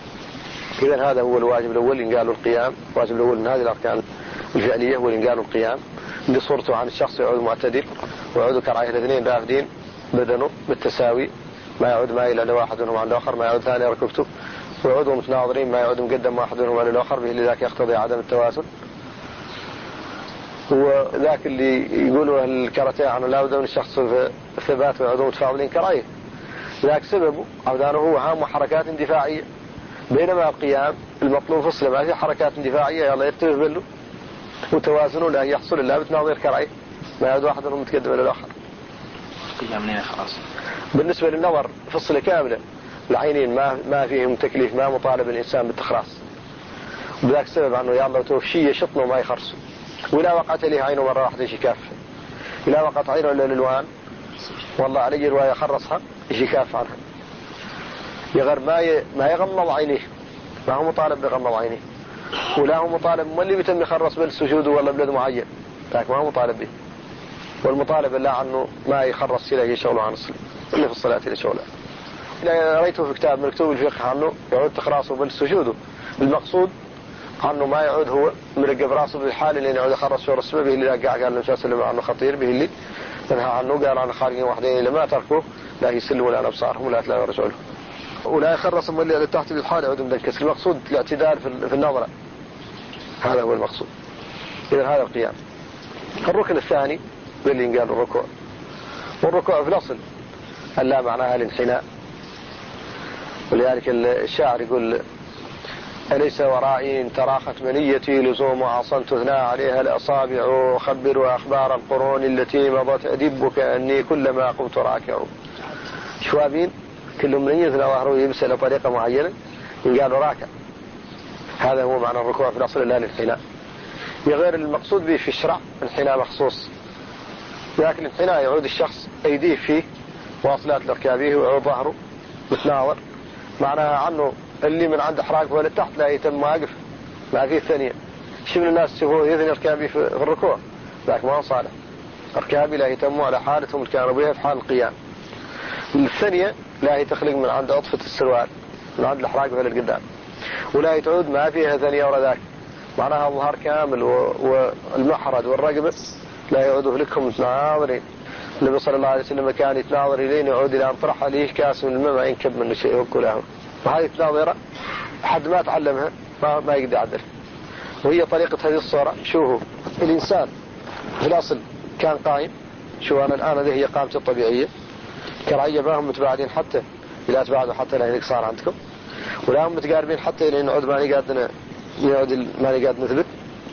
Speaker 1: إذن هذا هو الواجب الأول إن قالوا القيام. الواجب الأول من هذه الأركان الفعلية هو إن قالوا القيام بصورته عن الشخص يعود معتدل، ويعود كرعيه الاثنين رافدين بدنه بالتساوي، ما يعود مايل على واحد منهم على الآخر، ما يعود ثاني ركبته، ويعودوا متناظرين، ما يعود مقدم واحد منهم على الآخر، به لذاك يقتضي عدم التوازن. وذاك اللي يقولوا الكرتين عنه لا بد من الشخص في الثبات ويعودوا متفاضلين كرعيه، ذاك سببه عودانه هو هام حركات اندفاعية، بينما القيام المطلوب فصل ما في حركات اندفاعية يلا يرتبه بله وتوازنه لا يحصل إلا بتناظر كرعيه، ما يعود واحد منهم متقدم إلى الآخر.
Speaker 2: خلاص.
Speaker 1: بالنسبة للنظر فصل كاملة العينين ما ما فيهم تكليف، ما مطالب الإنسان بالتخراص، وبذاك السبب عنه يا الله توفشية شطنه وما يخرسه، ولا وقعت لي عينه مرة واحدة يشي كاف، ولا وقعت عينه إلا الألوان والله علي رواية خرصها يشي كاف عنها. يغر ما ي... ما يغمض عينيه، ما هو مطالب بغمض عينيه، ولا هو مطالب مولي بيتم يخرص بالسجود ولا بلد معين، لكن ما هو مطالب به. والمطالب الله عنه ما يخرص إلى شغله عن الصلاة إلا في الصلاة إلى شغله. إذا رأيته في كتاب من كتب الفقه عنه يعود تخرصه بالسجود، المقصود عنه ما يعود هو مرقب راسه بالحال اللي يعود يخرص شو رسمه به اللي قاعد قال النبي صلى الله عنه خطير به اللي نهى عنه، قال عن خارجين واحدين اللي ما تركوه لا يسلوا ولا أبصارهم ولا تلاقوا رجعوا ولا يخرص من اللي تحت بالحال يعود مدكس. المقصود الاعتدال في النظرة، هذا هو المقصود. إذا هذا القيام. الركن الثاني باللي قال الركوع، والركوع في الأصل ألا معناها الانحناء، ولذلك الشاعر يقول أليس ورائي تراخت منيتي لزوم عصا تثنى عليها الأصابع وخبر أخبار القرون التي مضت أدبك أني كلما قمت راكع. شوابين كلهم من يثنى ظهره يمسى لطريقة معينة يقالوا راكع، هذا هو معنى الركوع في الأصل لا الانحناء. غير المقصود به في الشرع انحناء مخصوص، لكن الانحناء يعود الشخص أيديه فيه واصلات لركابه ويعود ظهره متناور، معناها عنه اللي من عند حراك ولا تحت لا يتم واقف ما فيه ثانية. شو من الناس يشوفوا يثني ركابي في الركوع، لكن ما هو صالح، ركابي لا يتموا على حالتهم اللي كانوا بها في حال القيام. الثانية لا هي تخلق من عند عطفة السروال من عند الحراك ولا القدام، ولا يتعود ما فيها ثانية ولا ذاك، معناها الظهر كامل والمحرد والرقبة لا يعود لكم متناظرين. النبي صلى الله عليه وسلم كان يتناظر إليه يعود إلى أن طرح عليه كاس من الماء ما ينكب منه شيء وكله. وهذه التناظرة حد ما تعلمها ما, ما يقدر يعدل. وهي طريقة هذه الصورة. شوفوا الإنسان في الأصل كان قائم. شو أنا الآن هذه هي قامته الطبيعية كرعية ما هم متباعدين حتى لا تباعدوا حتى لا صار عندكم ولا هم متقاربين حتى إلى نعود ما نقادنا يعود ما نقاد نثبت.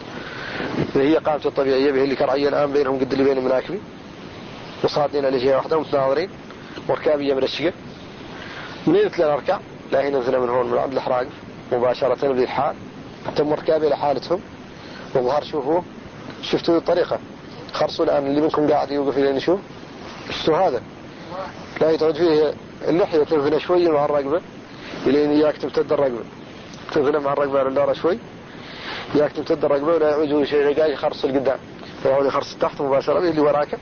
Speaker 1: هي قامته الطبيعية به اللي كرعية الآن بينهم قد اللي بين المناكبي وصادين على جهة واحدة ومتناظرين وركابية من الشقة. منين نتلا نركع لا هي ننزل من هون من عند الحراق مباشرة بذي الحال تم ركابي لحالتهم وظهر. شوفوا شفتوا الطريقة خرصوا الآن اللي منكم قاعد يوقف إلى نشوف شفتوا هذا لا يتعود فيه اللحية تنفنا شوي مع الرقبة إلين إياك تمتد الرقبة تنفنا مع الرقبة للدارة شوي إياك تمتد الرقبة ولا يعود شيء لقاي خرص القدام فيعود يخرص تحت مباشرة اللي وراك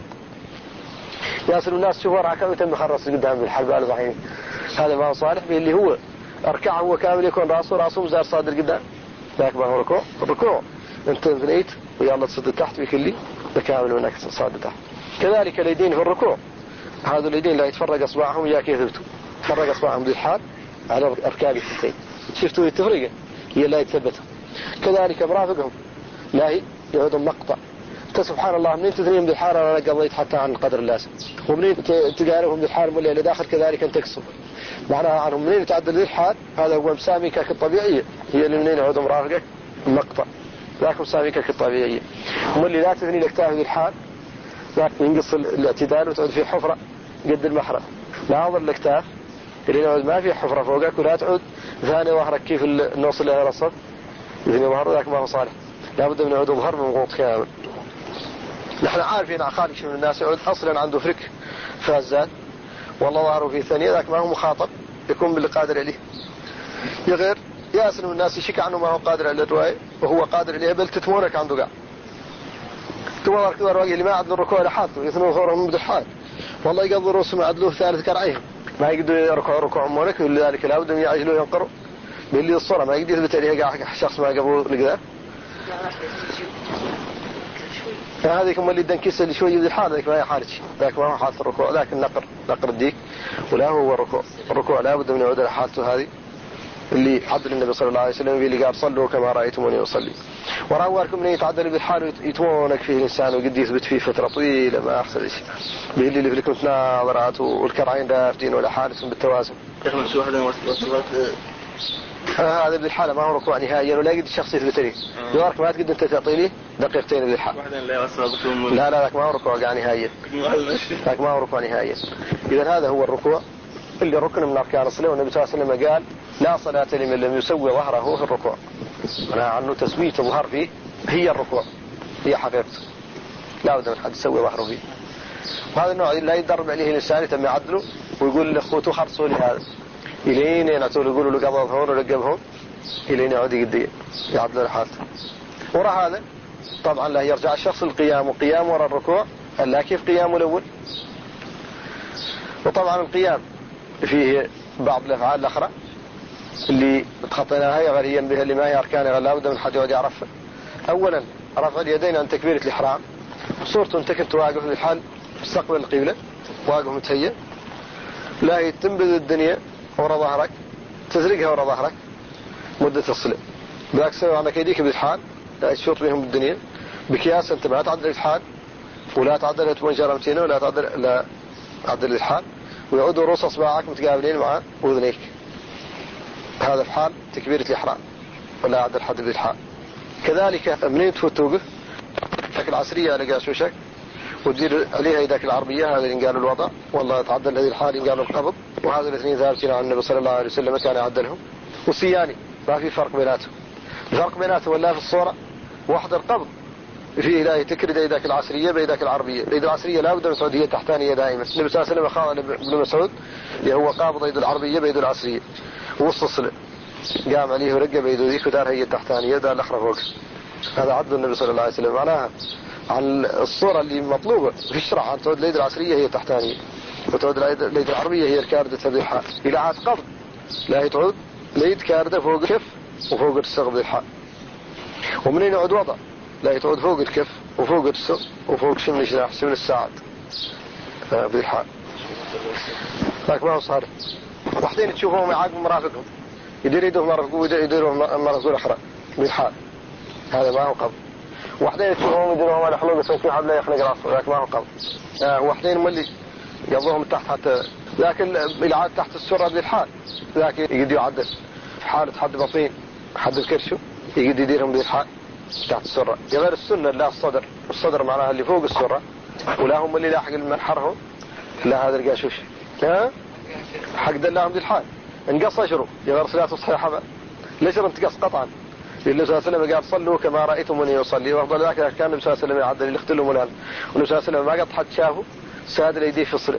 Speaker 1: يصل الناس شوفوا وراك ويتم خرص القدام بالحلبة على ضحين. هذا ما هو صالح به اللي هو أركع هو كامل يكون راسه راسه مزار صادر قدام ذاك ما هو ركوع. الركوع انت بنيت ويلا تصد تحت بكلي بكامل وانك تصاد تحت. كذلك اليدين في الركوع هذا اليدين لا يتفرق اصبعهم ياك يثبتوا تفرق اصبعهم بالحال على اركاب الحسين. شفتوا التفرقه هي لا يتثبتوا. كذلك مرافقهم لا يعودون مقطع. انت سبحان الله منين تثنيهم بالحال انا قضيت حتى عن قدر اللازم ومنين تقاربهم بالحال ولا الى داخل كذلك ان تكسب معناها عنهم منين يتعدل ذي الحال هذا هو مسامكك الطبيعيه هي اللي منين يعود مرافقك مقطع ذاك مسامكك الطبيعيه. هم اللي لا تثني الاكتاف ذي الحال ذاك ينقص الاعتدال وتعود في حفره قد المحرم. ناظر الاكتاف اللي يعود ما في حفره فوقك ولا تعود ثاني ظهرك كيف نوصل الى الصف يثني ظهر ذاك ما هو صالح. لابد من يعود ظهر مضغوط كامل. نحن عارفين عقالك شو من الناس يعود اصلا عنده فرك فازات والله ظهره في ثانية ذاك ما هو مخاطب يكون باللي قادر عليه يغير ياسن الناس يشك عنه ما هو قادر على الرواية وهو قادر عليه بل تتمونك عنده قاع تمونك كذا الرواية اللي ما عدل الركوع لحاطه يثنون ظهرهم من الحال والله يقضوا رؤوسهم عدلوه ثالث كرعيهم ما يقدروا يركعوا ركوع مونك ولذلك لابد من يعجلوا ينقروا باللي الصورة ما يقدر يثبت عليها قاع شخص ما قبوا لقذا. هذه كم اللي دنكيس اللي شوي يذي الحال ذاك ما هي حالك ذاك ما هو حالة الركوع ذاك النقر نقر الديك ولا هو الركوع. الركوع لا بد من يعود على حالته هذه اللي عدل النبي صلى الله عليه وسلم في اللي قال صلوا كما رأيتموني أصلي. وراواركم من يتعدل بالحال يتمونك فيه الإنسان وقد يثبت فيه فترة طويلة ما أحسن شيء باللي اللي في لكم تناظرات والكرعين رافتين ولا حالة بالتوازن. هذا بالحالة ما هو ركوع نهائيا ولا يقدر الشخص يثبت لي دوارك ما تقدر أنت تعطيني دقيقتين بالحال لا لا لك ما هو ركوع قاع نهائيا لك ما هو ركوع نهائيا. إذا هذا هو الركوع اللي ركن من أركان الصلاة والنبي صلى الله عليه وسلم قال لا صلاة لمن لم يسوي ظهره في الركوع. أنا عنه تسوية الظهر فيه هي الركوع هي حقيقته لا بد من حد يسوي ظهره فيه. وهذا النوع لا يدرب عليه الإنسان يتم يعدله ويقول لأخوته خرصوا لي هذا إلين ينعتوا يقولوا له قضوا هون ولا قبهم إلين يعود يقدي يعدل الحالة. وراء هذا طبعا لا يرجع الشخص القيام وقيام وراء الركوع لا كيف قيامه الأول. وطبعا القيام فيه بعض الأفعال الأخرى اللي تخطيناها غاليا بها اللي ما هي أركان لا بد من حد يعود يعرفها. أولا رفع اليدين عن تكبيرة الإحرام صورته أنت كنت واقف في الحال مستقبل القبلة واقف متهيأ لا تنبذ الدنيا ورا ظهرك تزرقها ورا ظهرك مدة الصلاة بالعكس عنك يديك بالحال لا تشوط بهم الدنيا بكياس أنت ما تعدل الحال ولا تعدل تمنجرمتين ولا تعدل لا تعدل الحال ويعود رؤوس أصبعك متقابلين مع أذنيك. هذا في حال تكبيرة الإحرام ولا عدل حد بالحال. كذلك منين تفوت توقف ذاك العصرية على قاشوشك وتدير عليها ذاك العربية هذا اللي قالوا الوضع والله تعدل هذه الحال قالوا القبض وهذا الاثنين ثابتين عن النبي صلى الله عليه وسلم كان يعدلهم. والسياني ما في فرق بيناتهم. الفرق بيناتهم ولا في الصورة واحد القبض فيه لا تكرد ذاك العصرية بذاك العربية. يد العصرية لا بد من تعود هي تحتانية دائما. النبي صلى الله عليه وسلم قال ابن مسعود هو قابض يد العربية بيد العصرية وسط الصلاة قام عليه ورقة بيد ذيك ودار هي تحتانية ودار الأخرى فوق. هذا عدل النبي صلى الله عليه وسلم معناها عن الصورة اللي مطلوبة في الشرع أن تعود اليد العصرية هي تحتانية وتعود اليد العربية هي الكاردة هذه الحال. إلى عاد قبض لا تعود اليد كاردة فوق كف وفوق السقف الحال. ومنين يعود وضع لا يتعود فوق الكف وفوق السر وفوق شمن الجناح شمن الساعد في الحال. لكن ما هو صار وحدين تشوفهم يعاقبوا مرافقهم يدير يدهم مرافقوا ويديرهم مرافقوا الأخرى بالحال. هذا ما هو قبض. وحدين تشوفهم يديرهم على حلوق يسوي في حد لا يخلق راسه لكن ما هو قبض. آه وحدين ملي يضوهم تحت حتى لكن العاد تحت السرة بالحال لكن يقدر يعدل في حالة حد بطين حد الكرشو يقدر يديرهم بالحال تحت السرة. غير السنة لا الصدر الصدر معناها اللي فوق السرة ولا هم اللي لاحق المنحرهم لا هذا القاشوش ها حق دلاهم بالحال انقص اشروا غير صلاة الصحيحة ليش انتقص قطعا النبي صلى الله عليه وسلم قال صلوا كما رأيتموني يصلي وافضل ذاك كان النبي صلى الله عليه وسلم يعدل يختلوا ملان والنبي صلى الله عليه وسلم ما قد حد شافه ساد اليديه في الصلاة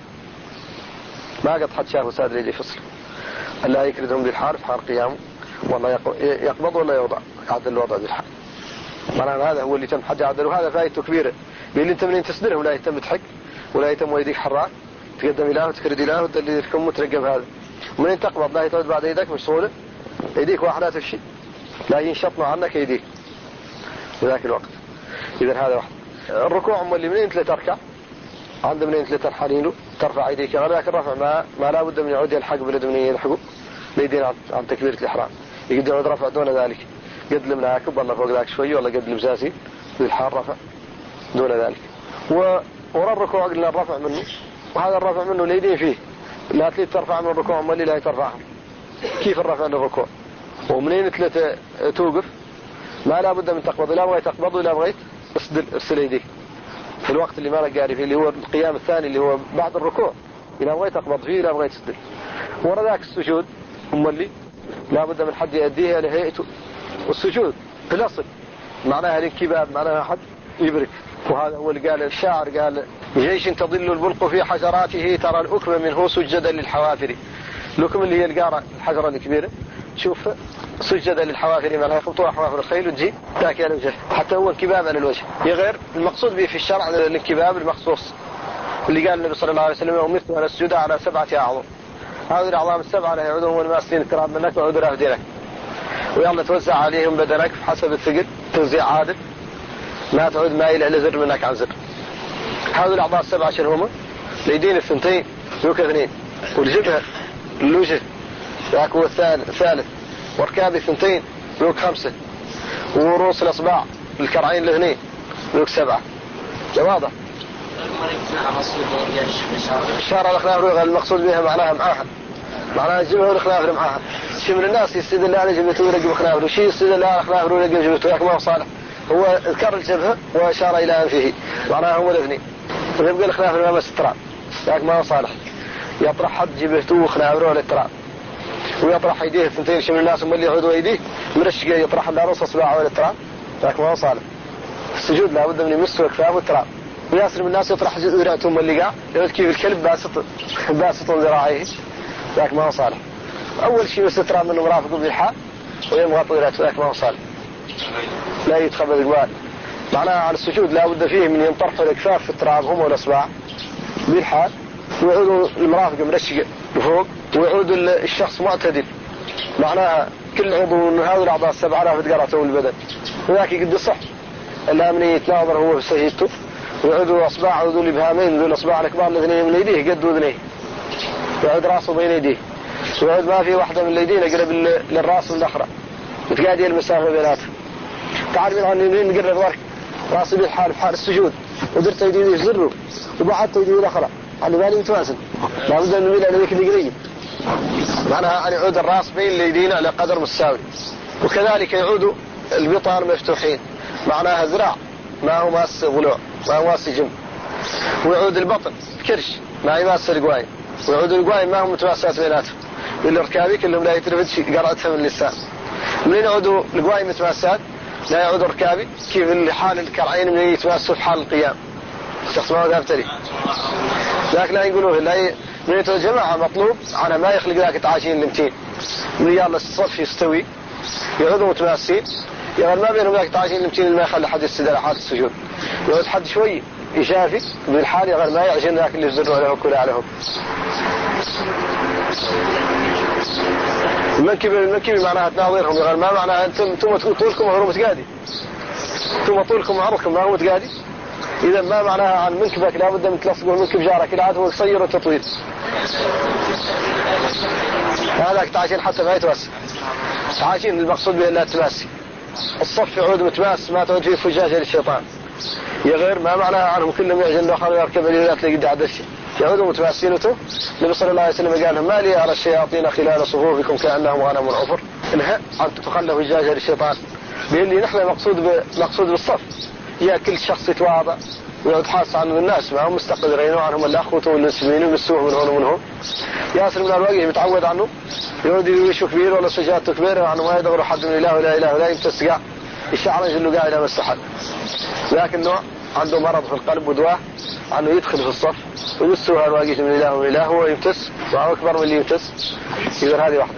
Speaker 1: ما قد حد شافه ساد اليديه في الصلاة الله يكردهم بالحال في حال قيامه والله يقبض ولا يوضع يعدل الوضع بالحال. معناه هذا هو اللي تم حد يعدل وهذا فائدته كبيرة بيقول انت منين تصدره ولا يتم تحك ولا يتم ويديك حراك تقدم إله وتكرد إله وتدلي لكم وترقب هذا ومنين تقبض لا يتعود بعد يدك مش صولة يديك واحدات الشيء لا ينشطنا عنك يديك بذاك الوقت. إذا هذا واحد. الركوع هم اللي منين انت تركع عند منين انت تنحنينه ترفع يديك غير ذاك الرفع ما ما لا بد من يعود يلحق بلد منين يلحقوا ليدين عن, عن تكبيرة الإحرام يقدر يعود رفع دون ذلك قد المناكب والله فوق ذاك شوي ولا قد المزاسي بالحال رفع دون ذلك. ورا الركوع قلنا الرفع منه وهذا الرفع منه ليدين فيه لا تريد ترفع من الركوع ما اللي لا ترفعهم. كيف الرفع من الركوع ومنين ثلاثة توقف ما لا بد من تقبض لا بغيت تقبض ولا بغيت ارسل ارسل يديك في الوقت اللي ما لك قاري فيه اللي هو القيام الثاني اللي هو بعد الركوع لا بغيت تقبض فيه لا بغيت تسدل. ورا ذاك السجود هم اللي لا بد من حد يأديها لهيئته والسجود في الأصل معناها الانكباب معناها حد يبرك. وهذا هو اللي قال الشاعر قال جيش تظل البلق في حجراته ترى الأكم منه سجدا للحوافر. لكم اللي هي القارة الحجرة الكبيرة شوف سجدا للحوافر معناها يخبطوها حوافر الخيل وتجي تاكي على الوجه حتى هو انكباب على الوجه. غير المقصود به في الشرع الانكباب المخصوص اللي قال النبي صلى الله عليه وسلم أمرت أن أسجد على سبعة أعظم. هذه الأعظام السبعة لا يعودهم الماسلين الكرام منك وعودوا له دينك ويلا توزع عليهم بدنك حسب الثقل توزيع عادل ما تعود مايل على زر منك عن زر. هذه الأعضاء السبعة شنو هم؟ اليدين الثنتين ذوك اثنين والجبهة الوجه ذاك هو الثالث وركاب الثنتين ذوك خمسة ورؤوس الأصبع الكرعين الاثنين ذوك سبعة. واضح؟ الشارع الأخلاف المقصود بها معناها معاها معناها الجبهة والأخلاف معاها. شيء من الناس يستدل على جبهته ويرقب أخلافه وشيء يستدل على أخلافه ويرقب جبهته لكن ما هو صالح. هو ذكر الجبهة وأشار إلى أنفه معناها هو الاثنين ويبقى الأخلاف ما التراب لكن ما هو صالح. يطرح حد جبهته وخلافه ولا التراب ويطرح يديه الثنتين. شيء من الناس هم اللي يعودوا يديه من الشقة يطرح لا رص أصبعه ولا التراب لكن ما هو صالح. السجود لا بد من يمس وكفاه والتراب. وياسر من الناس يطرح ذراعتهم اللي قاع يقول كيف الكلب باسط باسط ذراعيه لكن ما هو صالح. أول شيء يسترى منه مرافق بالحال ويمغط ذراعته لكن ما هو صالح. لا يتخبى الجوال معناها على السجود لا بد فيه من ينطرحوا الأكفاف في التراب هم والأصبع بالحال ويعودوا المرافق مرشقة لفوق ويعود الشخص معتدل معناها كل عضو من هذه الأعضاء السبعة لا فتقرأته البدن وذاك يقد الصح إلا من يتناظر هو بسجدته ويعودوا أصبع عودوا الإبهامين ذو الأصبع الأكبر الاثنين من يديه قدوا ذنيه ويعود راسه بين يديه ويعود ما في واحدة من اليدين أقرب للراس والأخرى وتقعد المسافة بيناتهم. تعرفين عن منين نقرب ذلك راسي بالحال في حال السجود ودرت يديه يزروا وبعدت يديه الأخرى على بالي متوازن لا بد أن نميل على ذيك القريب معناها أن يعود الراس بين اليدين على قدر مساوي. وكذلك يعود البطان مفتوحين معناها ذراع ما هو ماس ضلوع ما هو ماس جنب. ويعود البطن كرش ما يماس القوايم ويعود القوايم ما هم متماسات بيناتهم بالركابي كلهم لا يترفد قرأتها من اللسان. منين يعودوا القوايم متماسات لا يعود ركابي كيف الحال الكرعين من يتماسوا في حال القيام الشخص ما هو ذابتري لكن لا يقولوه لا من الجماعة مطلوب على ما يخلق ذاك تعاشين لمتين من يلا الصف يستوي يعودوا متماسين يغل ما بينهم ذاك تعاشين لمتين ما يخلي حد يستدل حال السجود يعود حد شوي يشافي بالحال يغل ما يعجن ذاك اللي يزروا له كل عليهم. المنكب المنكب معناها تناظرهم يغل ما معناها انتم انتم طولكم وهرم تقادي ثم طولكم وعرضكم ما هو متقادي. إذا ما معناها عن منكبك لابد من تلصقه منكب جارك لا هو قصير وتطويل. هذاك تعاشين حتى ما يتوسع. تعاشين المقصود به لا تماسي. الصف يعود متماس ما تعود فيه فجاجة للشيطان. يغير ما معناها عنهم كلهم يعجن دخل ويركب اليونات لقد عدش يعودوا متماسينته. النبي صلى الله عليه وسلم قال لهم ما لي أرى الشياطين خلال صفوفكم كأنهم غنم عفر انها أن تخلوا فجاجة للشيطان. بيقول لي نحن مقصود مقصود بالصف يا كل شخص يتواضع ويعود حاس عنه الناس ما هم مستقدرين عنهم اللي أخوته والمسلمين ويسوه من هون ومن هون. ياسر من الوجه يتعود عنه يعود يشوف كبير ولا سجادته كبيرة عنه ما يدور حد من الله ولا إله ولا يمتسقع الشعر يجله قاعد مسحل. لكن نوع عنده مرض في القلب ودواه عنه يدخل في الصف ويسوه الواقية من الله ومن الله هو يمتس وهو أكبر من اللي يمتس. إذا هذه واحدة.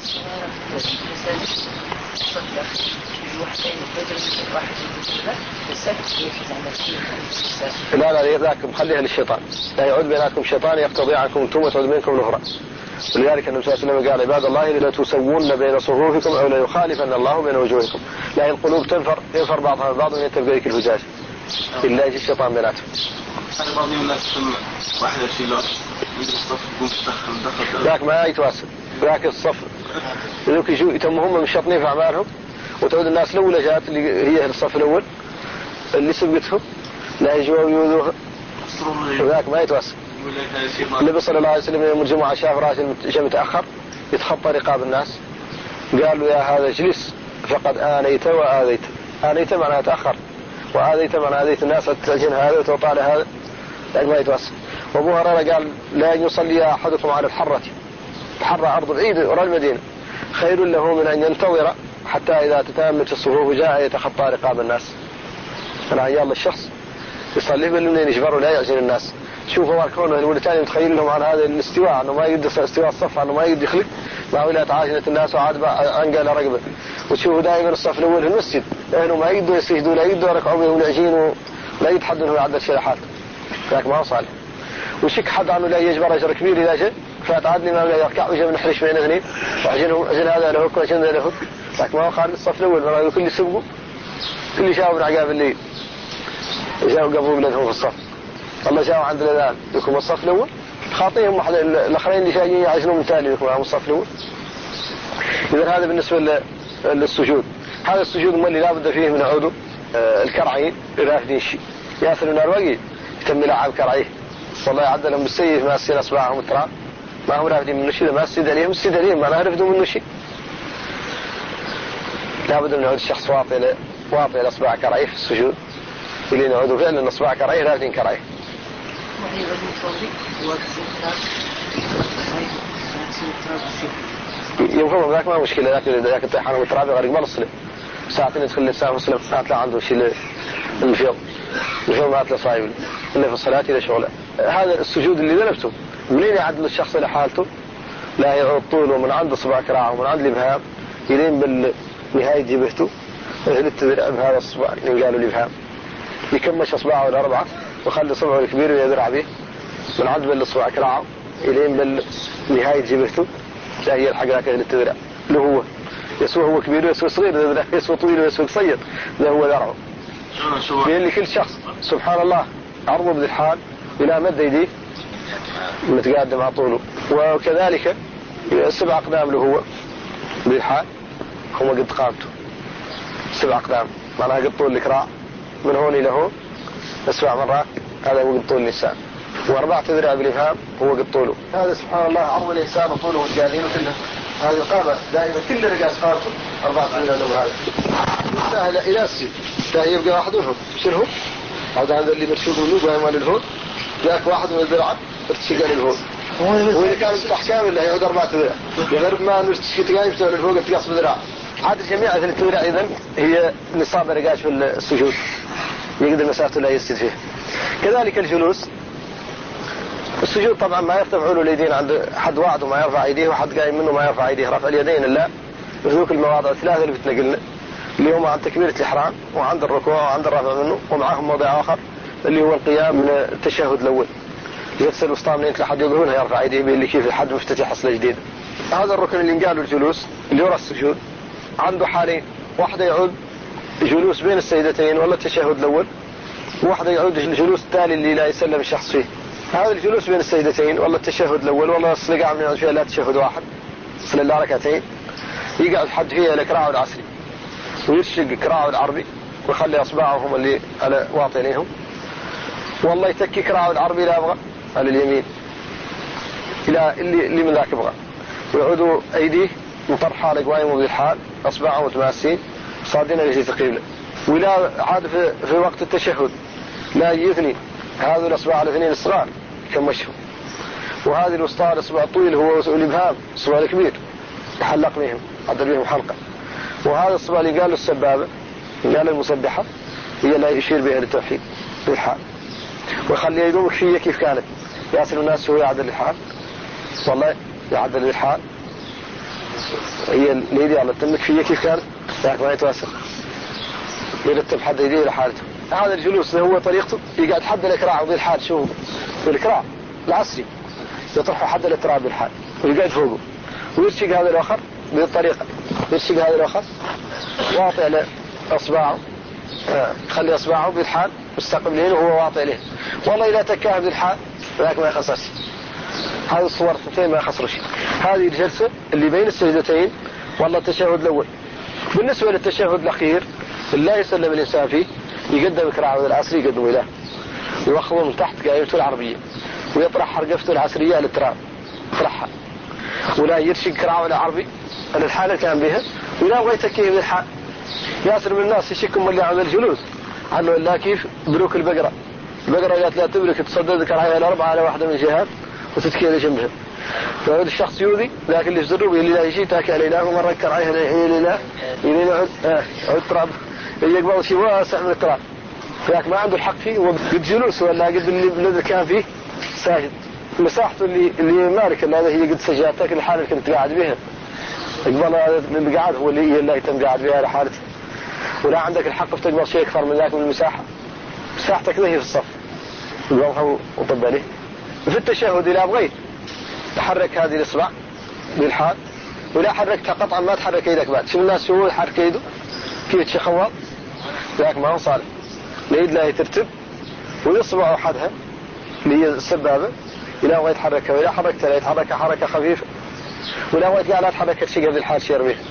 Speaker 1: لا لا ذاك خليها للشيطان لا يعود بينكم شيطان يقتضي عنكم ثم تعود بينكم نهرا. ولذلك النبي صلى الله عليه وسلم قال عباد الله لا تسوون بين صفوفكم أو لا يخالفن الله بين وجوهكم. لا القلوب تنفر ينفر بعضها بعض ويتبقى ذيك الفجاج إلا يجي الشيطان بيناتهم.
Speaker 2: هذا بعض الناس تسمى واحدة في الله يجي الصف يقوم تدخل دخل
Speaker 1: ذاك ما يتواصل ذاك الصف ذوك يجوا يتم هم مشطنين في أعمالهم وتعود الناس الأولى جات اللي هي الصف الأول اللي سبقتهم لا يجوا ويوذوها وذاك ما يتواصل. النبي صلى الله عليه وسلم يوم الجمعة شاف راجل جاء متأخر يتخطى رقاب الناس قال له يا هذا اجلس فقد آنيت وآذيت. آنيت معناها تأخر وآذيت معناها آذيت الناس تأجن هذا وتوطال هذا لأن ما يتواصل. وابو هريرة قال لا يصلي أحدكم على الحرة الحرة أرض بعيد وراء المدينة خير له من أن ينتظر حتى إذا تتامت الصفوف جاء يتخطى رقاب الناس. أنا يلا الشخص يصلي بالليل يجبره لا يعجن الناس. شوفوا كونه الولتاني متخيل لهم عن هذا الاستواء انه ما يقدر استواء الصف انه ما يقدر يخلق ما ولا تعاجنت الناس وعاد انقل رقبه. وتشوفوا دائما الصف الاول في المسجد لانه ما يقدروا يسجدوا لا يقدروا يركعوا ولا يعجنوا لا يتحدوا انه يعدل شرحات لكن ما هو صالح. وشك حد عنه لا يجبر اجر كبير اذا جاء فاتعدني ما لا يركع وجاء من حريش بين اثنين وعجنهم عجن هذا له وعجن هذا له لكن ما هو خارج الصف الاول كل سبقوا كل شافوا عقاب الليل جاءوا قبوا بلادهم في الصف. الله جاءوا عند الأذان يكون الصف الأول خاطئهم واحد الآخرين اللي جايين يعجنوا من تالي يكون معهم الصف الأول. إذا هذا بالنسبة للسجود. هذا السجود ما اللي لابد فيه من عودو آه الكرعين رافدين شيء ياسر النار وقي يتم لعب كرعيه والله يعدلهم بالسيف ما السين أصبعهم التراب ما هم رافدين منه شيء ما السيد عليهم السيد عليهم ما نعرفدوا منه شيء. لابد من عود الشخص واطي واطي الأصبع كرعيه في السجود اللي نعودوا فعلا الأصبع كرعيه رافدين كرعيه. يوم ذاك ما مشكلة ذاك ذاك الطيحان والتراب غير قبل الصلاة ساعتين يدخل الإنسان مسلم ما طلع عنده شيء الفيض الفيض ما طلع صايب إلا في الصلاة إلى شغله. هذا السجود اللي ذنبته منين يعدل الشخص لحالته لا يعود طوله من عند صباع كراعه ومن عند الإبهام يلين بالنهاية جبهته التذرع بهذا الصباع اللي قالوا الإبهام يكمش أصبعه الأربعة وخلي صبعه الكبير ويذرع به من عند بالصباع كراعه يلين بالنهاية جبهته لا هي الحق لك التذرع اللي هو يسوى هو كبير ويسوى صغير يسوى طويل ويسوى قصير ذا هو ذرعه. لأن كل شخص سبحان الله عرضه بذي الحال بلا مد يديه متقادم على طوله. وكذلك السبع أقدام له هو بذي الحال هم قد قامته سبع أقدام معناها قد طول الكراع من هون إلى هون سبع مرات هذا هو قد طول الإنسان. وأربعة تذرع بالإفهام هو قد طوله. هذا سبحان الله عرض الإنسان وطوله والجالين كله هذه القامة دائما كل رقاس قامته أربعة تذرع له هذا سهل إلى السيد لا يبقى واحد منهم شنو هذا هذا اللي مرشوق منه قائما للهون جاك واحد من الذرعة ارتشق للهون وإذا كان الأحكام اللي هيعود أربعة تذرع غير ما نرتشق تقايم تقول للهون ارتقاص بذرع عاد الجميع هذه التذرع إذن هي نصاب رقاش في السجود يقدر مسافته لا يسجد فيه. كذلك الجلوس السجود طبعا ما يرتفع له اليدين عند حد واحد وما يرفع ايديه وحد قايم منه ما يرفع ايديه رفع اليدين الا في ذوك المواضع الثلاثه اللي بتنقلنا اللي هم عند تكبيره الاحرام وعند الركوع وعند الرفع منه ومعهم موضع اخر اللي هو القيام من التشهد الاول يغسل وسطاه منين لحد يقولونها يرفع ايديه اللي كيف الحد مفتتح اصله جديد. هذا الركن اللي قالوا الجلوس اللي وراء السجود عنده حالين واحده يعود جلوس بين السيدتين ولا التشهد الأول، وواحدة يعود الجلوس التالي اللي لا يسلم الشخص فيه. هذا الجلوس بين السيدتين ولا التشهد الأول ولا الصلاة قاعد يقعد فيها لا تشهد واحد، صلى الله ركعتين يقعد حد فيها القراءة العصري ويرشق قراءة العربي ويخلي أصبعهم اللي على واطنيهم، والله يتكي قراءة العربي لا أبغى على اليمين إلى اللي, اللي من ذاك يبغى، ويعودوا أيديه مطرحة لقوائم بالحال، أصبعهم متماسين صادين اللي تقيبله. ولا عاد في, في وقت التشهد لا يثني هذا الأصبع الاثنين الصغار كمشهم، وهذه الوسطى الأصبع الطويل هو الإبهام الصبع الكبير يحلق بهم عدل بهم حلقة، وهذا الصبع اللي قال السبابة قال المسبحة هي لا يشير بها للتوحيد بالحال، ويخلي يدوم فيه كيف كانت ياسر الناس هو يعدل الحال، والله يعدل الحال هي اللي على التمك فيه كيف كانت لكن ما يتواسل يرتب حد يديه لحالته. هذا الجلوس هو طريقته يقعد حد الإكراع وذي الحال، شو في الإكراع العصري يطرحه حد الإكراع بالحال ويقعد فوقه ويرشق هذا الآخر بهذه الطريقة، يرشق هذا الآخر واطئ له أصبعه، خلي أصبعه بالحال مستقبلين وهو واطئ له، والله إذا تكاه بالحال ولكن ما يخسرش. هذه الصور الثنتين ما يخسرش. هذه الجلسة اللي بين السجدتين والله التشهد الأول. بالنسبة للتشهد الأخير لا يسلم الإنسان فيه يقدم إكراعه العصري يقدم إله ويأخذه من تحت قائمته العربية ويطرح حرقفته العصرية على التراب يطرحها، ولا يرشق كراعه العربي على الحالة كان بها، ولا يبغى يتكيه بالحال. ياسر من الناس يشكم اللي عمل الجلوس عنه لا كيف بروك البقرة، البقرة قالت لا تبرك تصدد كراعها الأربعة على واحدة من الجهات وتتكيه لجنبها، فهذا الشخص يؤذي لكن اللي يزروا اللي لا يجي تاكل إله ومرة كراعها إله إلى عد عد تراب يقبل شيء واسع من التراب، لكن ما عنده الحق فيه وقد جلوس ولا قد اللي كان فيه ساجد مساحته اللي اللي مالك هذا هي قد سجادتك الحالة اللي كنت قاعد بها، يقبل اللي قاعد هو اللي هي اللي يتم قاعد بها لحالته، ولا عندك الحق في تقبل شيء أكثر من ذاك من المساحة، مساحتك ذي في الصف يقبلها وطب عليه. في التشهد إذا بغيت تحرك هذه الإصبع بالحال ولا حركتها قطعا ما تحرك يدك بعد، شو الناس هو يحرك يده كيف تشخوض لكن ما هو صالح، اليد لا يترتب ويصبع أحدها اللي هي السبابة إلا بغيت تحركها ولا حركتها لا يتحركها حركة خفيفة، ولا بغيت قاعد لا تحركها شيء قبل الحال شير به.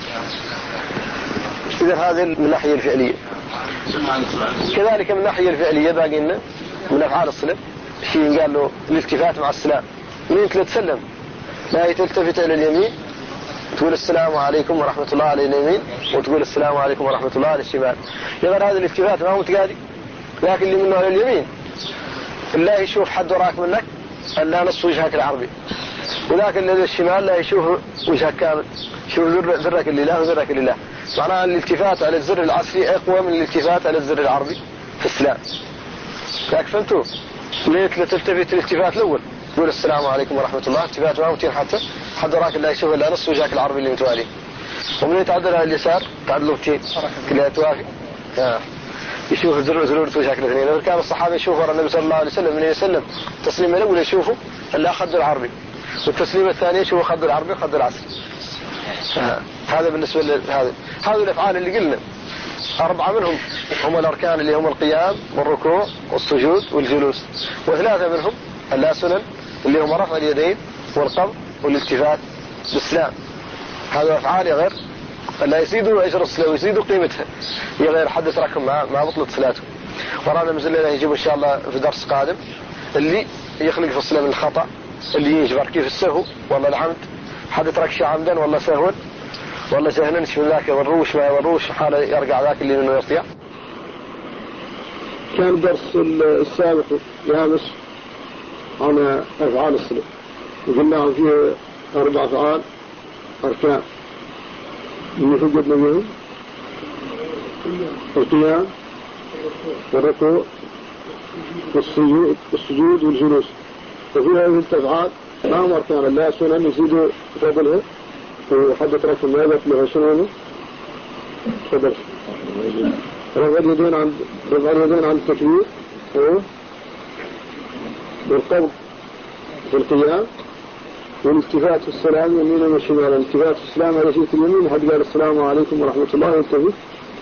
Speaker 1: إذا هذه من الناحية الفعلية. كذلك من الناحية الفعلية باقي لنا من أفعال الصلاة شيء قال له الالتفات مع السلام، من أنت تسلم لا تلتفت إلى اليمين تقول السلام عليكم ورحمة الله على اليمين وتقول السلام عليكم ورحمة الله على الشمال، يظهر هذا الالتفات ما هو متقادي، لكن اللي منه على اليمين لا يشوف حد وراك منك الا نصف وجهك العربي، وذاك الذي الشمال لا يشوف وجهك كامل، شوف ذرك لله وذرك لله. معناها الالتفات على الزر العصري اقوى من الالتفات على الزر العربي في السلام. لكن فهمتوا ليت لا تلتفت الالتفات الاول تقول السلام عليكم ورحمة الله، التفات ما متين حتى حد وراك لا يشوف الا نصف وجهك العربي اللي متوالي، ومن يتعدل على اليسار تعدلوا متين كلها توافي آه. يشوف زر زرور وجهك الاثنين. لو كان الصحابة يشوفوا النبي صلى الله عليه وسلم من يسلم تسليم الأول يشوفوا الا خد العربي، والتسليم الثاني يشوفوا خد العربي وخد العصري. آه. هذا بالنسبة لهذا. هذه الأفعال اللي قلنا أربعة منهم هم الأركان اللي هم القيام والركوع والسجود والجلوس، وثلاثة منهم اللا سنن اللي هم رفع اليدين والقبض والالتفات بالسلام. هذا أفعال غير لا يزيدوا أجر الصلاة ويزيدوا قيمتها، هي غير حدث رقم ما ما بطلت صلاته. ورانا مزل لنا يجيب إن شاء الله في درس قادم اللي يخلق في الصلاة من الخطأ، اللي يجبر كيف السهو والله العمد، حد ترك عمدا والله سهوا والله جهلا شو ذاك والروش ما والروش حاله يرجع ذاك اللي منه يطيع. كان درس السابق يامس عن أفعال الصلاة وقلنا فيه أربع أفعال أركان اللي فقدنا منهم القيام والركوع والسجود والسجود والجلوس، وفي هذه الأفعال ما هم أركان لا سنن يزيدوا فضلها وحدث رقم ماذا لها سنن فضل رفع اليدين عن رفع اليدين عن التكبير والقبض في القيام والالتفات في السلام يمينا وشمالا. الالتفات في السلام على شيء اليمين حد قال السلام عليكم ورحمة الله يلتفت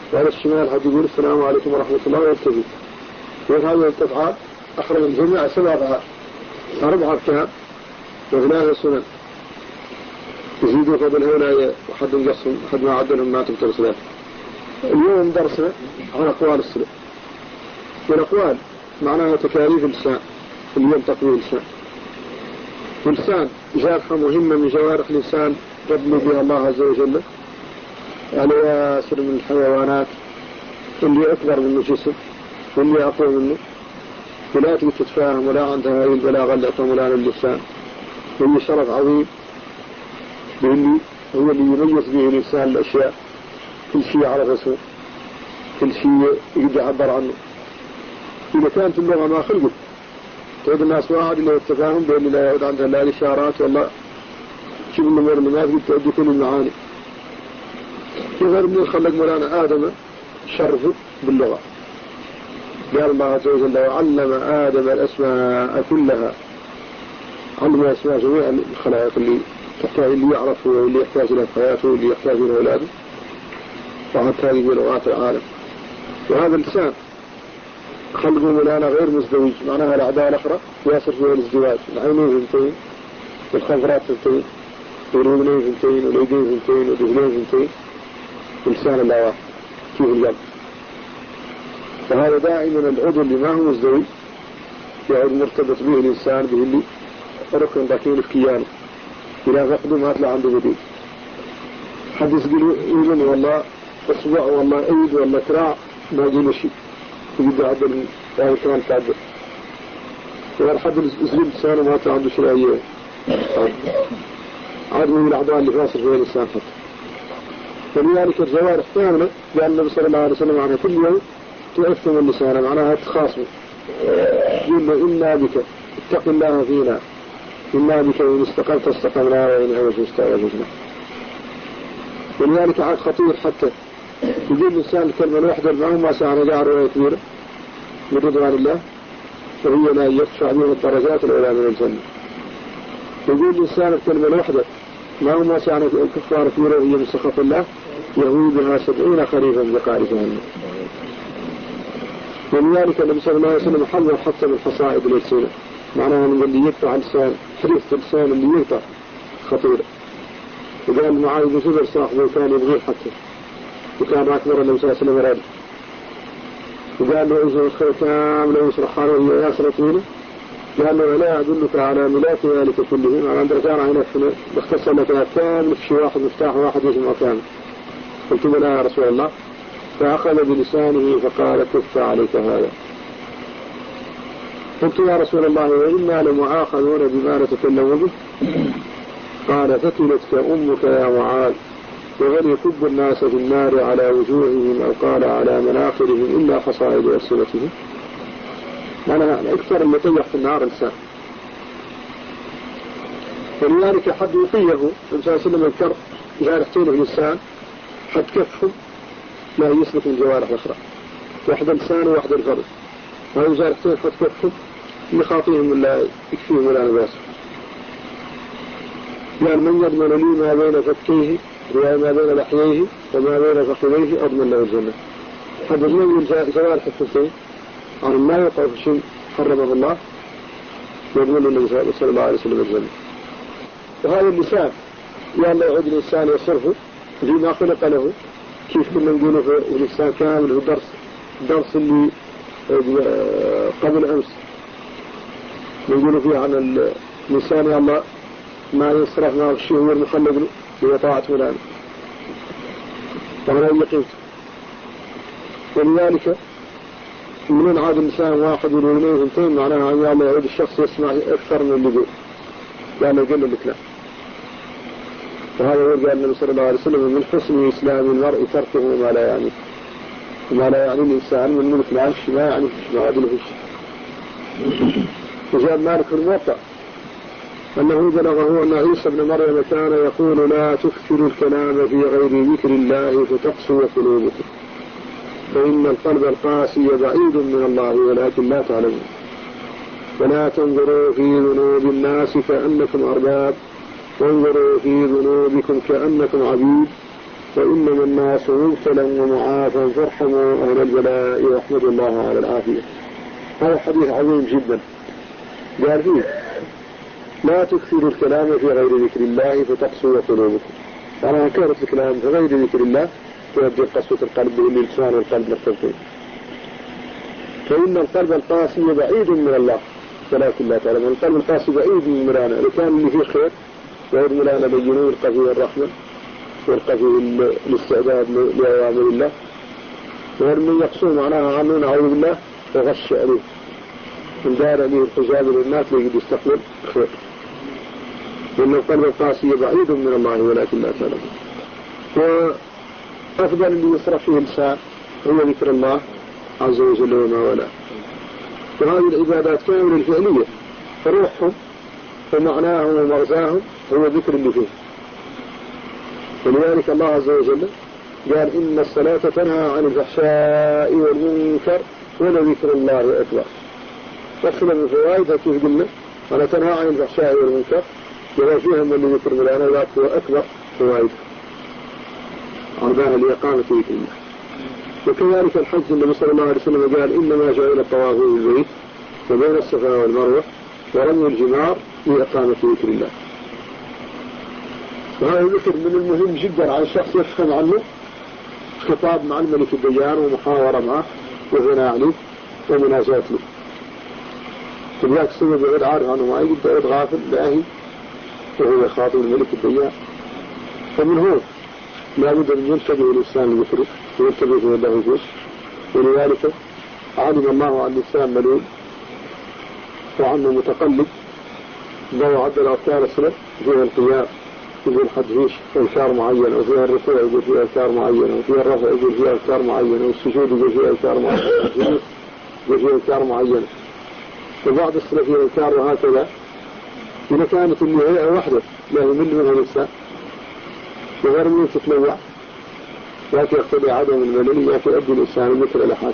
Speaker 1: وعلى الشمال حد يقول السلام عليكم ورحمة الله ويلتفت. وهذه التفعال أخرج الجميع سبع أفعال أربع أركان وثلاثة سنن يزيدوا قبل هؤلاء وحد يقصهم حد ما عدلهم ما تبتل صلاة. اليوم درسنا عن أقوال السلف. والأقوال معناها تكاليف اللسان اليوم تقويل اللسان. واللسان جارحة مهمة من جوارح الإنسان يبني بها الله عز وجل على ياسر من الحيوانات اللي أكبر منه جسم واللي أقوى منه ولا تقدر تتفاهم ولا عندها هذه البلاغة اللي أطملان اللسان. وهي شرف عظيم باللي هو اللي يميز به الإنسان الأشياء كل شيء على رسول كل شيء يقدر يعبر عنه. إذا كانت اللغة ما خلقت تعود الناس واحد اللي التفاهم بأن لا يعود عندها لا الإشارات والله شوف الأمور اللي ما تقدر تؤدي كل المعاني. غير من خلق مولانا آدم شرفه باللغة. قال الله عز وجل وعلم آدم الأسماء كلها. علم الأسماء جميع الخلائق اللي تحتاج اللي يعرفه واللي يحتاج إلى حياته واللي يحتاج إلى أولاده وحتى هذه لغات العالم. وهذا اللسان خلقه مولانا غير مزدوج معناها الأعداء الأخرى ياسر فيها الازدواج. العينين ثنتين والخنفرات ثنتين والرجلين ثنتين واليدين ثنتين والرجلين ثنتين واللسان لا واحد فيه القلب. فهذا دائما العضو اللي ما هو مزدوج يعود مرتبط به الإنسان به اللي ركن ذاكين في كيانه إلى فقده ما طلع عنده بديل. حد يسقل يقول والله أصبع والله أيد والله كراع ما يقول شيء يبدأ عدل يعني كمان تعدل. وغير حد يسقل لسانه ما طلع عنده شيء أيه عاد من الأعضاء اللي فاصل فيها الإنسان حتى. ولذلك الجوارح كاملة قال النبي صلى الله عليه وسلم عنها كل يوم تؤثم اللسان معناها تخاصمه. يقول له إنا بك اتق الله فينا إنا بك إن استقمت استقمنا وإن عوج استعوجنا. ولذلك عاد خطير حتى يقول الإنسان الكلمة الواحدة ما هو ما سعنا جاء رواية كبيرة من رضوان الله وهي لا يدفع بها الدرجات الأولى من الجنة. يقول الإنسان الكلمة الواحدة ما هو ما سعنا الكفار كبيرة وهي من سخط الله يهوي بها سبعين خريفا بقاع جهنم. ولذلك النبي صلى الله عليه وسلم حذر حتى من حصائد الألسنة معناها من اللي يقطع لسان حريص اللسان اللي يقطع خطيرة. وقال معاذ بن جبل صاحبه كان يبغيه حتى وكان أكبر النبي صلى الله عليه وسلم راجل. وقال له إذا الخير كامل يشرح له وهي ياسرة منه قال له لا أدلك على ملاك ذلك كله مع عند رجال هنا باختصر لك كامل في واحد مفتاح واحد يجمع كامل. قلت له لا يا رسول الله فأخذ بلسانه فقال كف عليك هذا. قلت يا رسول الله وإنا لمعاقبون بما نتكلم به قال فتلتك أمك يا معاذ وهل يكب الناس في النار على وجوههم أو قال على مناخرهم إلا حصائد ألسنتهم. أنا أكثر اللي طيح في النار لسان. ولذلك حد يطيه النبي صلى الله عليه وسلم الكر جارحتين في اللسان حد كفهم لا يسلك من الجوارح الأخرى واحدة لسان وواحدة الفرد. وهذا جارحتين حد كفهم لخاطيهم ولا يكفيهم ولا نباسه. قال من يضمن لي ما بين فكيه وما بين لحييه وما بين فخذيه أضمن له الجنة. هذا من جوارح الثلثين عن ما يقع في شيء حرمه الله يضمن النبي صلى الله عليه وسلم الجنة. وهذا اللسان يا الله يعود الإنسان يصرفه فيما خلق له كيف كنا نقوله في الإنسان كامل هو درس درس اللي قبل أمس نقوله فيه عن الإنسان يا الله ما يصرف ما الشيء هو المخلق له بطاعة فلان وهذا يقين. ولذلك من عاد الإنسان واحد ولونين ثنتين معناها أن الله يعود الشخص يسمع أكثر من اللي يقول لأنه يقول لك لا. وهذا هو قال النبي صلى الله عليه وسلم من حسن إسلام المرء تركه ما لا يعني ما لا يعني الإنسان من ملك العرش ما يعني ما عدله فيه. وجاء مالك في الموطأ أنه بلغه أن عيسى بن مريم كان يقول لا تكثروا الكلام في غير ذكر الله فتقسو قلوبكم فإن القلب القاسي بعيد من الله ولكن لا تعلمون ولا تنظروا في ذنوب الناس كأنكم أرباب وانظروا في ذنوبكم كأنكم عبيد وإنما الناس مبتلى ومعافى فارحموا أهل البلاء واحمدوا الله على العافية. هذا حديث عظيم جدا. قال فيه لا تكثروا الكلام في غير ذكر الله فتقسو قلوبكم. أنا كثرت الكلام في غير ذكر الله تؤدي قسوة القلب واللسان والقلب مرتبطين. فإن القلب القاسي بعيد من الله ولكن لا تعلم. القلب القاسي بعيد من ملانا. لو كان اللي فيه خير غير ملانا بينه يلقى فيه الرحمة ويلقى فيه الاستعداد لأوامر الله. وغير من يقصون معناها عنون أعوذ بالله وغش عليه من دار عليه الحجاب للناس ليجد يستقبل خير. وإن القلب القاسي بعيد من الله ولكن لا تعلم. وأفضل اللي يصرف فيه الإنسان هو ذكر الله عز وجل وما ولا. وهذه العبادات كاملة الفعلية فروحهم ومعناهم ومغزاهم هو ذكر اللي فيه. ولذلك الله عز وجل قال إن الصلاة تنهى عن الفحشاء والمنكر ولذكر الله أكبر. تقصد من فوائدها كيف قلنا أنا تنهى عن الفحشاء والمنكر ولا فيها من ذكر ملانا ذات هو أكبر فوائد عرضاها لإقامة ذكر الله. وكذلك الحج النبي صلى الله عليه وسلم قال إنما جعل الطواف بالبيت وبين الصفا والمروة ورمي الجمار لإقامة ذكر الله. وهذا ذكر من المهم جدا على الشخص يفهم عنه خطاب مع الملك الديان ومحاورة معه وغناء عليه ومناجاة له. تبلاك السبب يعود عارف عنه ما يقول يعود غافل لاهي وهو خاطب الملك الديان. فمن هو لا بد أن ينتبه الإنسان لذكره وينتبه له جزء. ولذلك علم الله عن الإنسان ملول وعنه متقلب لو عدل أركان الصلاة فيها القيام يقول حد فيش أذكار معينة وفيها الركوع يقول فيها أذكار معينة وفيها الرفع يقول فيها أذكار معينة والسجود يقول فيها أذكار معينة يقول فيها أذكار معينة وبعض الصلاة فيها أذكار وهكذا. إذا كانت النهاية واحدة لا يمل منها الإنسان وغير من تتنوع لكن يقتضي عدم الملل لكن يؤدي الإنسان ذكر الأحاد.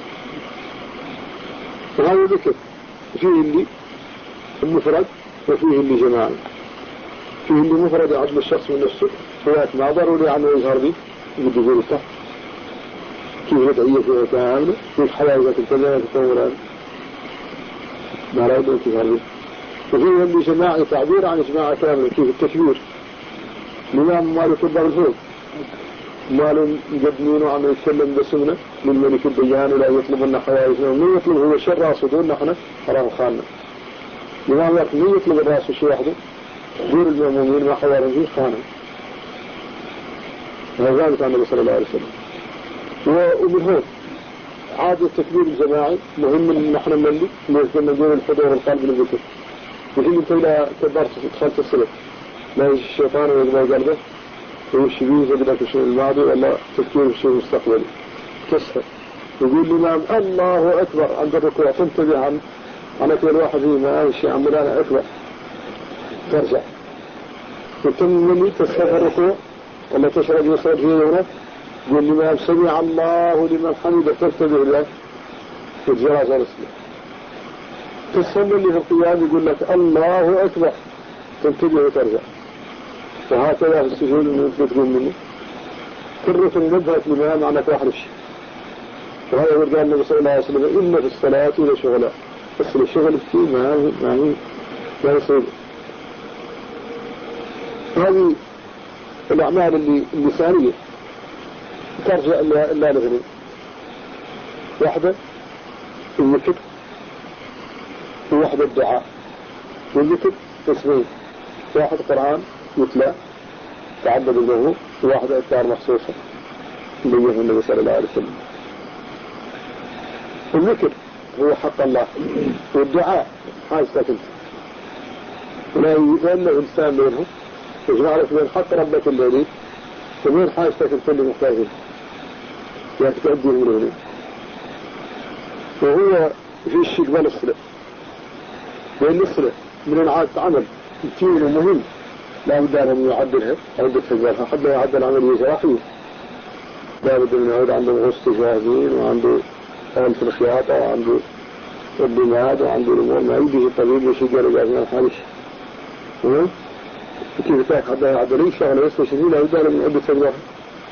Speaker 1: وهذا ذكر فيه اللي المفرد وفيه اللي جماعي. فيه اللي مفرد عدل الشخص من نفسه فيات ما ضروري عنه يظهر به يقول يقول التحت كيف يدعيه فيها كاملة كيف حياة إذا تنتظر تتنور ما لا يدعو تظهر به. وفيه اللي جماعي تعبير عن جماعة كاملة كيف التكبير. الإمام ماله كبر الفوق ماله مقدمين وعم يتكلم بسمنا للملك الديان ولا يطلب لنا حوائجنا ومن يطلب هو شر راصدون نحن حرام خالنا. الإمام يقول من يطلب الراس شيء واحده دور المؤمنين ما حوارهم فيه خانا. وهذا ثابت عن النبي صلى الله عليه وسلم. ومن هون عاد التكبير الجماعي مهم ان نحن نملي نقول نقول الحضور القلب للذكر. وحين انت إذا كبرت دخلت الصلاة لا يجي الشيطان ويقبل قلبه ويمشي بيه يقدر في الشيء الماضي ولا تفكير في الشيء المستقبلي تسهل. يقول الإمام الله أكبر عند الركوع تنتبه عن أنا كل واحد فيه ما أمشي عن مولانا أكبر ترجع وتمني تسهل الركوع ولا تشرب يصعد فيه هنا يقول الإمام سمع الله لمن حمده تنتبه له وتجراز على السلام. تسهل اللي في القيام يقول لك الله أكبر تنتبه وترجع. وهكذا في السجود من تقول منه كرة نبهة الإمام عنك واحد الشيء. وهذا يقول قال النبي صلى الله عليه وسلم إن في الصلاة لشغلاء بس الشغل فيه ما هي ما هي ما يصير. هذه الأعمال اللي اللسانية ترجع إلا إلا لغني واحدة الذكر وواحدة الدعاء. والذكر اسمين واحد قرآن يتلى تعبد له وواحد أذكار مخصوصة اللي هو النبي صلى الله عليه وسلم. الذكر هو حق الله والدعاء حاجتك انت ولا يتولى الإنسان منه يجمعك بين حق ربك الذي وبين حاجتك انت اللي محتاجه يعني تؤديه من هنا. وهو في الشيء قبل الصلاة بين الصلاة من العادة عمل كثير ومهم لا بد أن يعدلها عدة حجارها حتى يعدل عملية جراحية. لا بد أن يعود عنده غسل جاهزين وعنده أول في الخياطة وعنده الدماد وعنده الأمور ما يجي الطبيب وشي قال جاهزين الحالش كيف تاك حتى يعدل أي شغلة يسوى شديد لا بد من عدة حجارها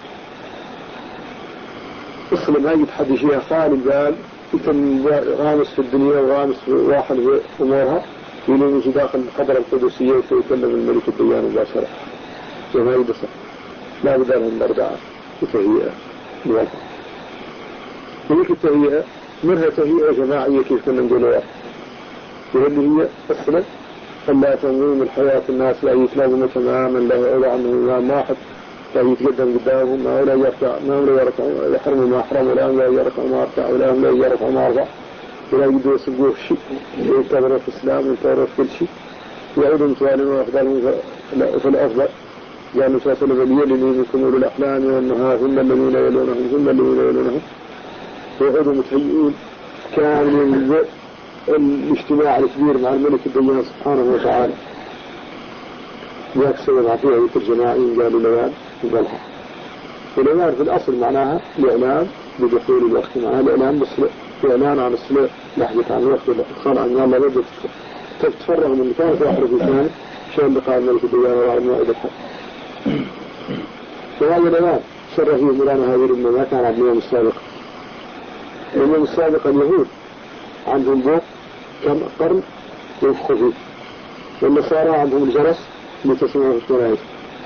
Speaker 1: اصلا ما قد حد شيء خالي قال يتم غامس في الدنيا وغامس في واحد في امورها يلوم يجي داخل الحضره القدسيه ويكلم الملك الديان مباشره. ما يدفع لا بدل من الاربعه وتهيئه موافقه. هيك التهيئه منها تهيئه جماعيه كيف كنا نقولها، واللي هي اصلا ألا تنظيم الحياة الناس لا يتلازم تماما لا يعود عنه إمام واحد لا يتقدم قدامهم ما ولا يرفع ما ولا يرفع يحرم ما أحرم ولا لا يرفع ما أرفع ولا لا يرفع ما أرفع ولا يقدروا يسبوه شيء يعتبروا في الإسلام ويعتبروا في كل شيء يعودوا متوالين وأفضلهم في الأفضل. قالوا فاسل بليل منكم أولو الأحلام والنهار هم الذين يلونهم هم الذين يلونهم ويعودوا متهيئين كامل الاجتماع الكبير مع الملك الديان سبحانه وتعالى. ذاك سبب عطيه الجماعيين قالوا ليان وقالها وليان في الأصل معناها الإعلان بدخول الوقت معها الإعلان بس الإعلان عن الصلاة لحظة عن الوقت الإخصار عن الله بدأت تتفرغ من كانت واحدة في ثاني شان لقاء الملك الديان وعلى موعد الحق. وهذا الإعلان شر فيه مولانا هذه الأمة ما كان عند اليوم السابق. اليوم السابق اليهود عندهم بوق كم قرن ينفخوا فيه والنصارى عندهم الجرس لتسمعوا في الشرائط.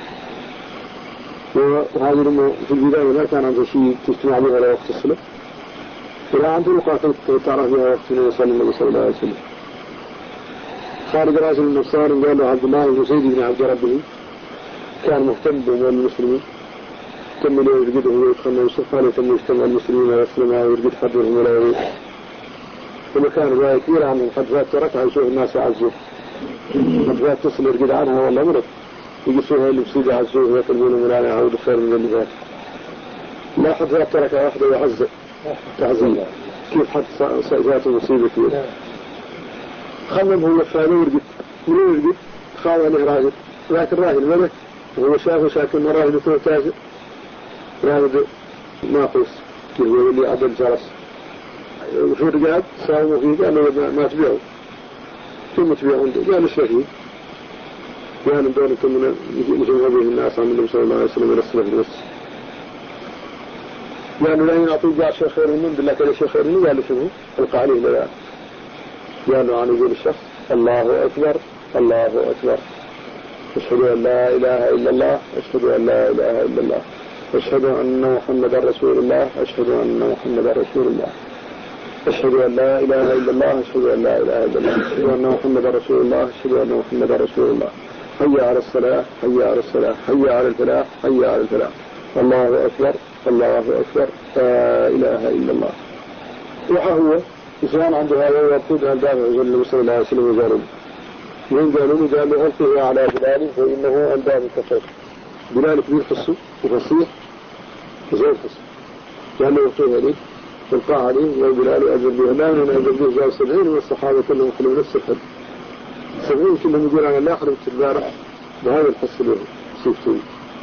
Speaker 1: وهذه الأمة في البداية ما كان عندها شيء تجتمع بها على وقت الصلاة ولا عنده لقاء تعرف بها وقت النبي صلى الله عليه وسلم. خارج راجل النصارى قال له عبد الله بن زيد بن عبد ربه كان مهتم بأمور المسلمين تم له يرقده ويدخل يوسف قال يتم يجتمع المسلمين ويسلمها ويرقد حدهم ولا يريد ومكان رواية كبيرة عنهم قد فات تركها يشوف الناس يعزوه قد فات تصل يرقد عنها والله مرض يقصوها اللي بسيدة عزوه ويقلبونه ملانا يعود خير من اللي فات. لا حد فات تركها واحدة يعزه تعزيه كيف حد ذاته مصيبة كبيرة خمم هو فانه يرقد منو يرقد خاوة له راجل لكن راجل ملك وهو شافه شاكل مراه لكوه تاجر راجل ناقص هو اللي عدد جرس وفي الرقاد ساوموا فيه قالوا ما تبيعوا ثم تبيعون قالوا شفيه قالوا دولة من مجمع به الناس عن النبي صلى الله عليه وسلم ورسله في الوسط قالوا لا ينعطوا جاء شيء خير منه بالله كذا شيء خير منه قالوا شنو القى عليه لا قالوا عن يقول الشخص الله أكبر الله أكبر أشهد أن لا إله إلا الله أشهد أن لا إله إلا الله أشهد أن محمدا رسول الله أشهد أن محمدا رسول الله أشهد أن لا إله إلا الله أشهد أن لا إله إلا الله أشهد أن محمدا رسول الله أشهد أن محمدا رسول الله حي على الصلاة حي على الصلاة حي على الفلاح حي على الفلاح الله أكبر الله أكبر لا إله إلا الله. وهو إنسان عنده هذا ويقود عن دافع النبي صلى الله عليه وسلم وجارب من قالوا له قالوا ألقه على بلال فإنه أندى بالكفر. بلال كبير قصه وفصيح وزي القصة قال له ألقه عليه تلقى عليه وبلال أجل به لا من أجل به جاء سبعين والصحابة كلهم قلوا نفس الحد سبعين كلهم يقول أنا لا أخرج البارح بهذا الحس له شفتوه.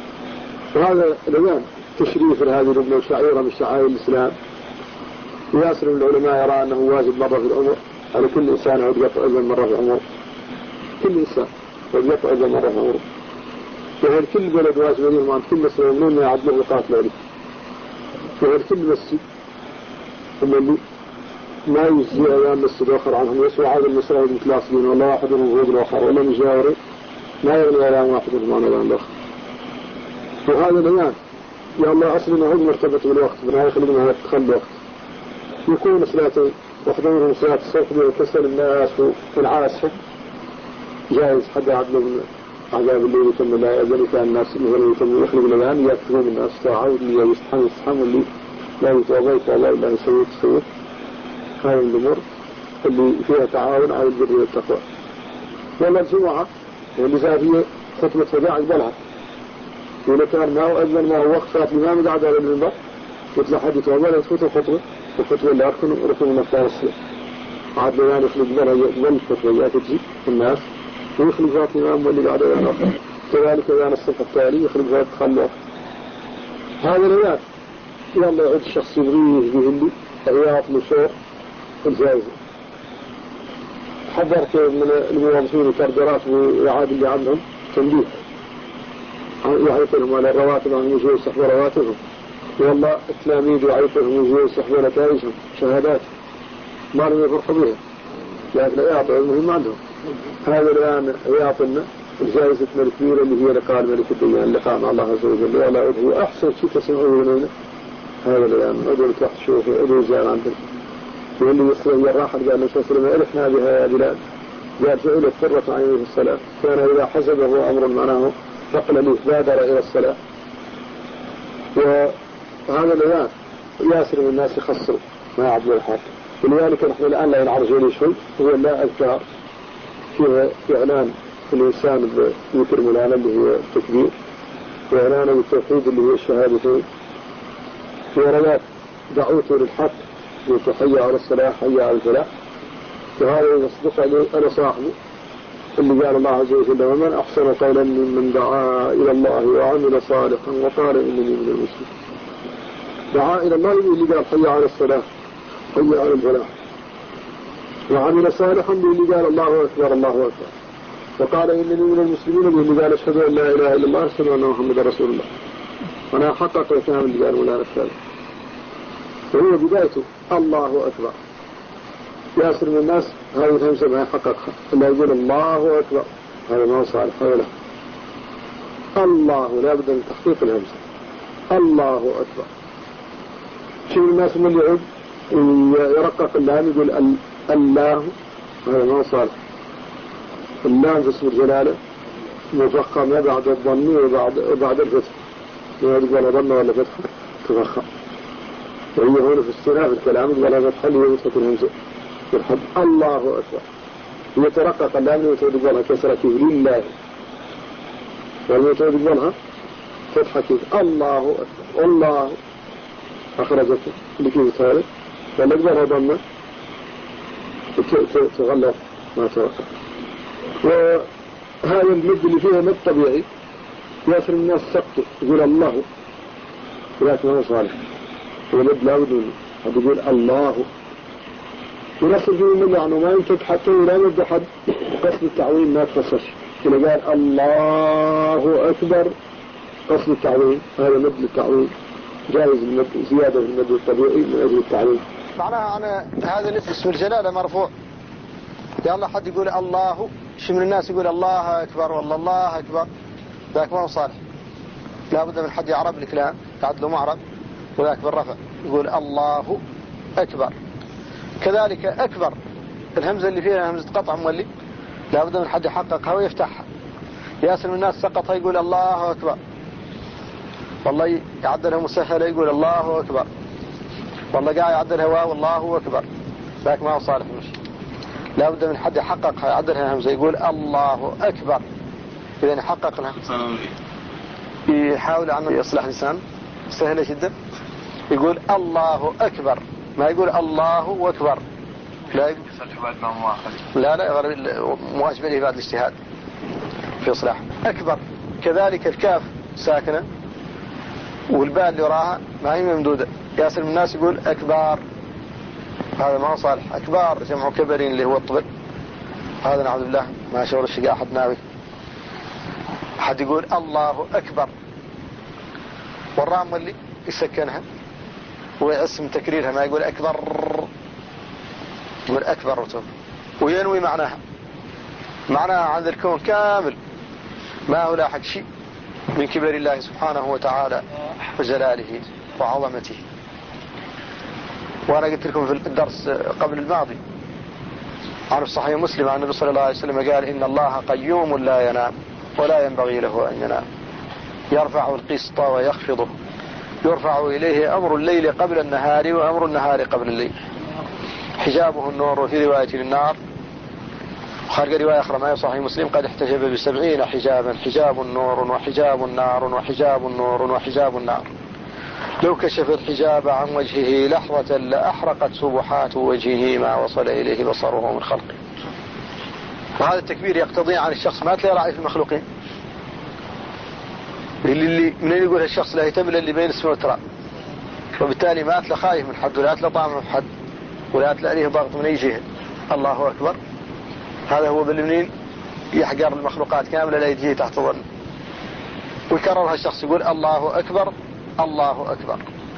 Speaker 1: وهذا الآن تشريف لهذه الأمة وشعيرة من شعائر الإسلام. وياسر من العلماء يرى أنه واجب مرة في العمر على كل إنسان يعود يقطع أذن مرة في عمره كل إنسان يعود يقطع أذن مرة في عمره. وهل كل بلد واجب عليهم عند كل مسلم يمنون ما يعد له قاتل عليه. وهل كل مسجد هم اللي ما يجزي أيام مسجد آخر عنهم يسوى هذا المساجد متلاصقين ولا واحد منهم فوق الآخر ولا مجاورين ما يغني أيام واحد منهم عن أيام الآخر. وهذا الأيام يا الله أصلنا هم مرتبط بالوقت من هذا خلقنا تخلي وقت يكون صلاتين واحدة منهم صلاة الصبح وكسر الناس والعاصفة جائز حد عدل من عذاب الليل يتم لا يأذن كان الناس اللي يتم يخلق الأيام يكتبون الناس ساعة واللي يستحم يستحم واللي لا يتوضى يتوضى إلا يسوي تسوي. هذه الأمور اللي فيها تعاون على البر والتقوى. ولا الجمعة واللي زادية خطبة فداع يقبلها وإذا كان ما هو أذن ما هو وقت فات الإمام قاعد على المنبر يطلع حد يتوضى يتفوت الخطبة الخطبة اللي أركن ركن من الثالث عاد لنا يخلق بنا يقبل الخطبة يأتي تجي الناس ويخلق ذات الإمام واللي قاعد على كذلك كان الصف التالي يخلق ذات تخلق. هذا الآيات يلا يعد الشخص يبغيه بهندي أغياط لشوق الجائزة. حضرت من المواظفين الكاردرات وإعادة اللي عندهم تنبيه يعرف لهم على الرواتب عن يجوا يسحبوا رواتبهم والله التلاميذ يعرفهم ويجلسوا يحضروا نتائجهم شهادات ما لم يفرحوا بها، لكن يعطوا المهم عندهم. هذا الآن يعطينا جائزة الكبيرة اللي هي لقاء الملك الديان، اللقاء مع الله عز وجل، ولا هو أحسن شيء تسمعوه منه. هذا الآن أدعو تحت شوفه أدعو جان عندنا واللي يستوي الراحة قال له سلم ألفنا بها يا بلال، قال جعلت قرة عينه في الصلاة، كان إذا حسبه أمر معناه فقل بادر إلى الصلاة. وهذا الآن ياسر من الناس يخسروا ما يعبدوا الحق، ولذلك نحن الآن لا ينعرجون شيء، هو لا أذكار فيها إعلان الإنسان بذكر مولانا اللي هي التكبير، وإعلانه بالتوحيد اللي هي الشهادتين، في روايات دعوته للحق وتحيى على الصلاة حيى على الفلاح. وهذا يصدق على صاحبه اللي قال الله عز وجل ومن أحسن قولا ممن دعا إلى الله وعمل صالحا وقال إنني من المسلمين. دعا إلى الله اللي قال حيى على الصلاة حيى على الفلاح، وعمل صالحا اللي قال الله أكبر الله أكبر، وقال إنني من المسلمين اللي قال أشهد أن لا إله إلا الله أشهد أن محمدا رسول الله. أنا حقق الكلام اللي قال مولانا الثالث، وهو بدايته الله أكبر. ياسر من الناس هذه الهمزة ما يحققها إلا يقول الله أكبر، هذا ما هو صالح ولا الله، لا بد من تحقيق الهمزة الله أكبر. شيء الناس من يعد يرقق اللام يقول الله، هذا ما هو صالح. اللام في اسم الجلالة مفخمة بعد الضم وبعد وبعد الفتح، ما يقول ضم ولا فتح تفخم، وهي هنا في استئناف الكلام ولا فتح اللي هي فتح الهمزة والحد الله أكبر. يترقق اللام ويتوجد لها كسرة لله، والمتوجد لها فتحة الله أكبر الله أخرجت لكيف هذا ونقدرها ضمة تغلق ما توقع. وهذا المد اللي فيها مد طبيعي ياسر الناس سقطه يقول الله، ولكن هو صالح ومد لا بد منه، هذا يقول الله ونصل فيه من يعني ما ينتج حتى ولا مد حد قصد التعويم ما تخصص. إذا قال الله أكبر قصد التعويم هذا مد للتعويم، جائز المد زيادة في المد الطبيعي من أجل التعويم. معناها أنا هذا اسم الجلالة مرفوع، يلا حد يقول الله، شو من الناس يقول الله أكبر والله الله أكبر، ذاك ما هو صالح، لا بد من حد يعرب الكلام تعدله معرب، وذاك بالرفع يقول الله أكبر. كذلك أكبر الهمزة اللي فيها همزة قطع مولي لا بد من حد يحققها ويفتحها. ياسر من الناس سقطها يقول الله أكبر، والله يعدلها مسهلة يقول الله أكبر، والله قاعد يعدلها واو والله أكبر، ذاك ما هو صالح مش، لا بد من حد يحققها يعدلها همزة يقول الله أكبر. إذا يحقق لها يحاول عنه يصلح لسان سهلة جدا، يقول الله أكبر ما يقول الله أكبر، لا يقول لا لا مواجب له بعد الاجتهاد في إصلاح أكبر. كذلك الكاف ساكنة والباء اللي وراها ما هي ممدودة، ياسر من الناس يقول أكبر، هذا ما هو صالح. أكبر جمع كبرين اللي هو الطبل، هذا نعوذ بالله ما شعور الشقاء أحد ناوي. حد يقول الله أكبر والرام اللي يسكنها ويعسم تكريرها ما يقول أكبر، يقول أكبر رتب وينوي معناها، معناها عند الكون كامل ما هو لاحق شيء من كبر الله سبحانه وتعالى وجلاله وعظمته. وأنا قلت لكم في الدرس قبل الماضي عن الصحيح مسلم عن النبي صلى الله عليه وسلم قال إن الله قيوم لا ينام ولا ينبغي له أن ينام، يرفع القسط ويخفضه، يرفع إليه أمر الليل قبل النهار وأمر النهار قبل الليل، حجابه النور. وفي رواية للنار خارج رواية أخرى ما صحيح مسلم قد احتجب بسبعين حجابا، حجاب النور وحجاب النار وحجاب النور وحجاب النار، لو كشف الحجاب عن وجهه لحظة لأحرقت سبحات وجهه ما وصل إليه بصره من خلقه. وهذا التكبير يقتضي عن الشخص ما تلاقي رأي في المخلوقين، اللي منين يقول الشخص لا يهتم اللي بين السماء والتراب، وبالتالي ما أتلا خايف من حد ولا أتلا طامع من حد ولا أتلا عليه ضغط من أي جهة. الله أكبر هذا هو بالمنين يحقر المخلوقات كاملة لا يجيه تحت ظن. ويكررها الشخص يقول الله أكبر الله أكبر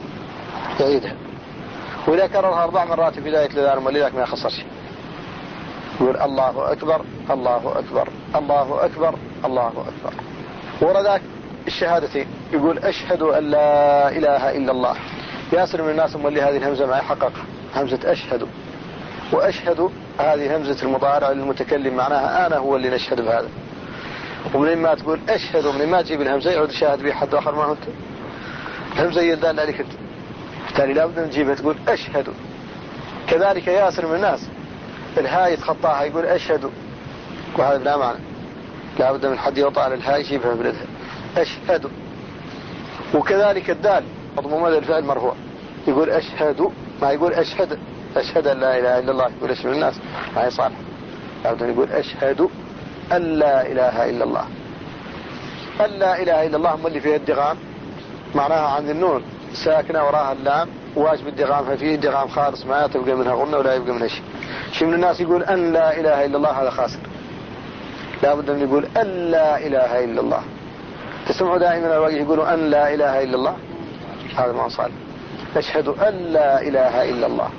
Speaker 1: يعيدها، وإذا كررها أربع مرات في بداية الأذان ولذلك ما يخسر شيء. يقول الله أكبر الله أكبر الله أكبر الله أكبر. ورا ذاك الشهادتين يقول أشهد أن لا إله إلا الله. ياسر من الناس مولي هذه الهمزة ما يحقق همزة أشهد، وأشهد هذه همزة المضارع للمتكلم معناها أنا هو اللي نشهد بهذا. ومن ما تقول أشهد ومن ما تجيب الهمزة يعود شاهد به حد آخر ما هو أنت، الهمزة يدل عليك أنت، بالتالي لابد من تجيبها تقول أشهد. كذلك ياسر من الناس الهاء يتخطاها يقول أشهد، وهذا لا معنى، لابد من حد يوطأ على الهاء يجيبها بلدها أشهد. وكذلك الدال مضمومة الفعل مرفوع يقول أشهد، ما يقول أشهد أشهد أن لا إله إلا الله، يقول اسم الناس ما هي صالح، لابد أن يقول أشهد أن لا إله إلا الله. أن لا إله إلا الله هم اللي فيها الدغام، معناها عند النون ساكنة وراها اللام واجب الدغام، ففيه الدغام خالص ما تبقى منها غنة ولا يبقى منها شيء. شيء من الناس يقول أن لا إله إلا الله هذا خاسر، لابد أن يقول أن لا إله إلا الله. تسمعوا دائما الوجه يقولوا أن لا إله إلا الله، هذا ما صالح. أشهد أن لا إله إلا الله،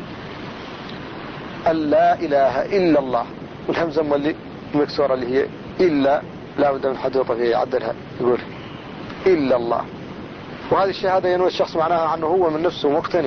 Speaker 1: أن لا إله إلا الله. والهمزة اللي مكسورة اللي هي إلا لابد من حد يطفي يعدلها يقول إلا الله. وهذه الشهادة ينوي الشخص معناها عنه هو من نفسه مقتنع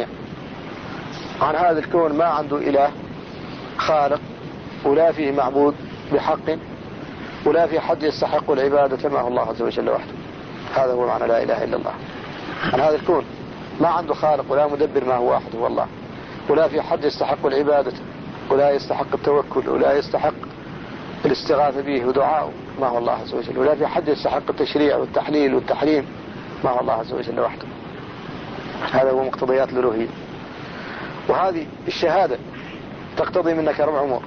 Speaker 1: عن هذا الكون ما عنده إله خالق ولا فيه معبود بحق ولا في حد يستحق العبادة ما هو الله عز وجل وحده. هذا هو معنى لا إله إلا الله. عن هذا الكون ما عنده خالق ولا مدبر ما هو واحد هو الله، ولا في حد يستحق العبادة ولا يستحق التوكل ولا يستحق الاستغاثة به ودعاءه ما هو الله عز وجل، ولا في حد يستحق التشريع والتحليل والتحريم ما هو الله عز وجل وحده. هذا هو مقتضيات الألوهية. وهذه الشهادة تقتضي منك أربع أمور.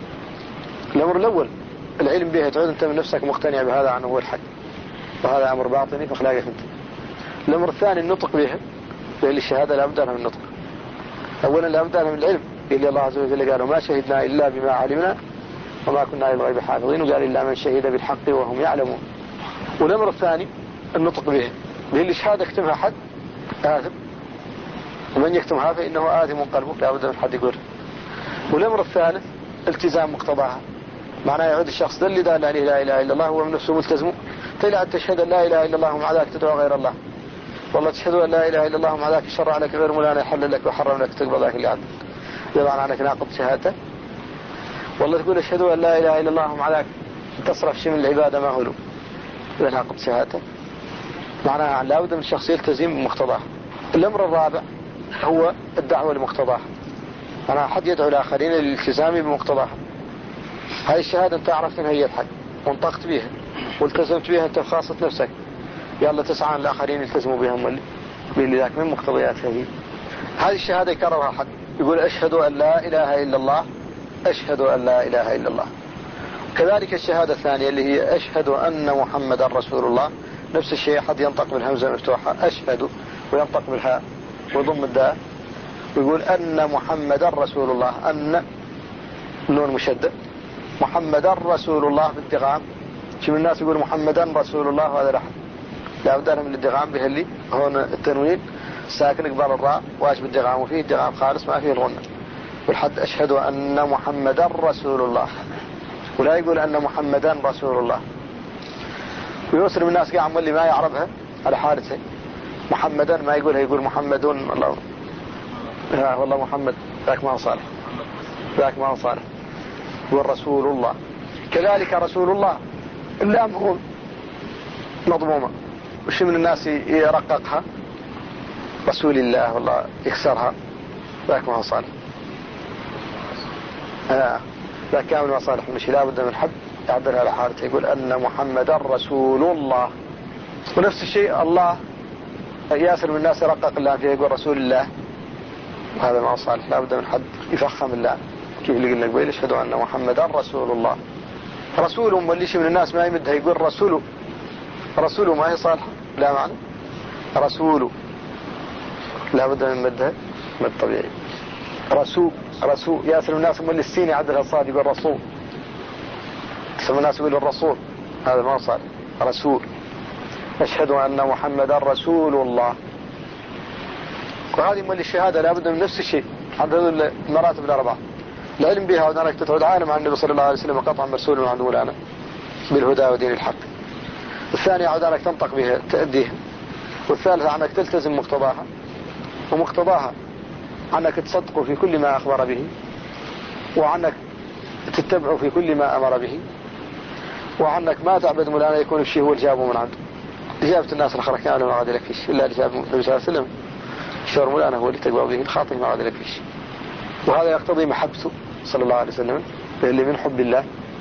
Speaker 1: الأمر الأول العلم بها، تعود أنت من نفسك مقتنع بهذا عنه هو الحق، وهذا أمر باطني فخلاقك أنت. الأمر الثاني النطق بها، لأن الشهادة لا بد لها من النطق. أولا لا بد لها من العلم، اللي الله عز وجل قال ما شهدنا إلا بما علمنا وما كنا للغيب حافظين، وقال إلا من شهد بالحق وهم يعلمون. والأمر الثاني النطق بها، لأن الشهادة يكتمها حد آثم، ومن يكتمها فإنه آثم قلبه، لا بد من حد يقول. والأمر الثالث التزام مقتضاها، معناه يعود الشخص ده اللي قال لا إله إلا الله هو من نفسه ملتزمه. طلع تشهد أن لا إله إلا الله ومع ذلك تدعو غير الله، والله تشهد أن لا إله إلا الله ومع ذلك شرع لك غير مولانا يحل لك وحرم لك تقبل ذاك اللي عدل، طبعا عنك ناقض شهادته. والله تقول أشهد أن لا إله إلا الله ومع ذلك تصرف شيء من العبادة ما هو له، إذا ناقض شهادته. معناها لا بد من الشخص يلتزم بمقتضاه. الأمر الرابع هو الدعوة لمقتضاه، أنا حد يدعو الآخرين للالتزام بمقتضاه. هاي الشهادة أنت عرفت أنها هي الحق وانطقت بها والتزمت بها أنت بخاصة نفسك، يلا تسعى أن الآخرين يلتزموا بها هم اللي ذاك من مقتضياتها هي. هذه الشهادة يكررها حد يقول أشهد أن لا إله إلا الله، أشهد أن لا إله إلا الله. كذلك الشهادة الثانية اللي هي أشهد أن محمد رسول الله، نفس الشيء حد ينطق بالهمزة مفتوحة أشهد وينطق بالهاء ويضم الداء ويقول أن محمد رسول الله، أن نون مشدد محمد رسول الله بالدغام. شو من الناس يقول محمدا رسول الله وهذا لحن، لا بد من الدغام به اللي هون التنوين ساكن قبل الراء واجب الدغام، وفيه الدغام خالص ما فيه الغنة. والحد أشهد أن محمدا رسول الله، ولا يقول أن محمدا رسول الله. ويوصل من الناس قاعد اللي ما يعرفها على حالته محمدا ما يقولها، يقول محمد الله ها والله محمد ذاك ما هو صالح، ذاك ما هو صالح. والرسول الله كذلك رسول الله اللام هو مضمومة، وش من الناس يرققها رسول الله والله يكسرها، ذاك ما هو صالح. ها ذاك كامل ما صالح، مش لابد من حد يعبرها على حالته يقول أن محمد رسول الله. ونفس الشيء الله ياسر من الناس يرقق اللام فيها يقول رسول الله، وهذا ما هو صالح، لابد من حد يفخم اللام كيف اللي قلنا قبل يشهد أن محمد رسول الله. رسول موليش من الناس ما يمدها يقول رسول، رسول ما هي صالحة لا معنى رسول، لابد من مدها مد طبيعي. رسول رسول ياسر من الناس مولي السين يعدلها الصاد يقول رسول، يسمى الناس يقول الرسول، هذا ما صالح رسول. أشهد أن محمد رسول الله، وهذه مولي الشهادة لابد من نفس الشيء عند هذول المراتب الأربعة. العلم بها وأنك تتعود عالم عن النبي صلى الله عليه وسلم قطعا مرسول من عند مولانا بالهدى ودين الحق. الثانية عود أنك تنطق بها تأديها. والثالثة أنك تلتزم مقتضاها، ومقتضاها أنك تصدق في كل ما أخبر به، وعنك تتبع في كل ما أمر به، وعنك ما تعبد مولانا يكون الشيء هو الجاب من عنده. إجابة الناس الأخرى كان ما عاد لك فيش إلا إجابة النبي صلى الله عليه وسلم شعر مولانا هو اللي تقوى به الخاطئ ما عاد لك فيش. وهذا يقتضي محبته صلى الله عليه وسلم اللي من حب الله.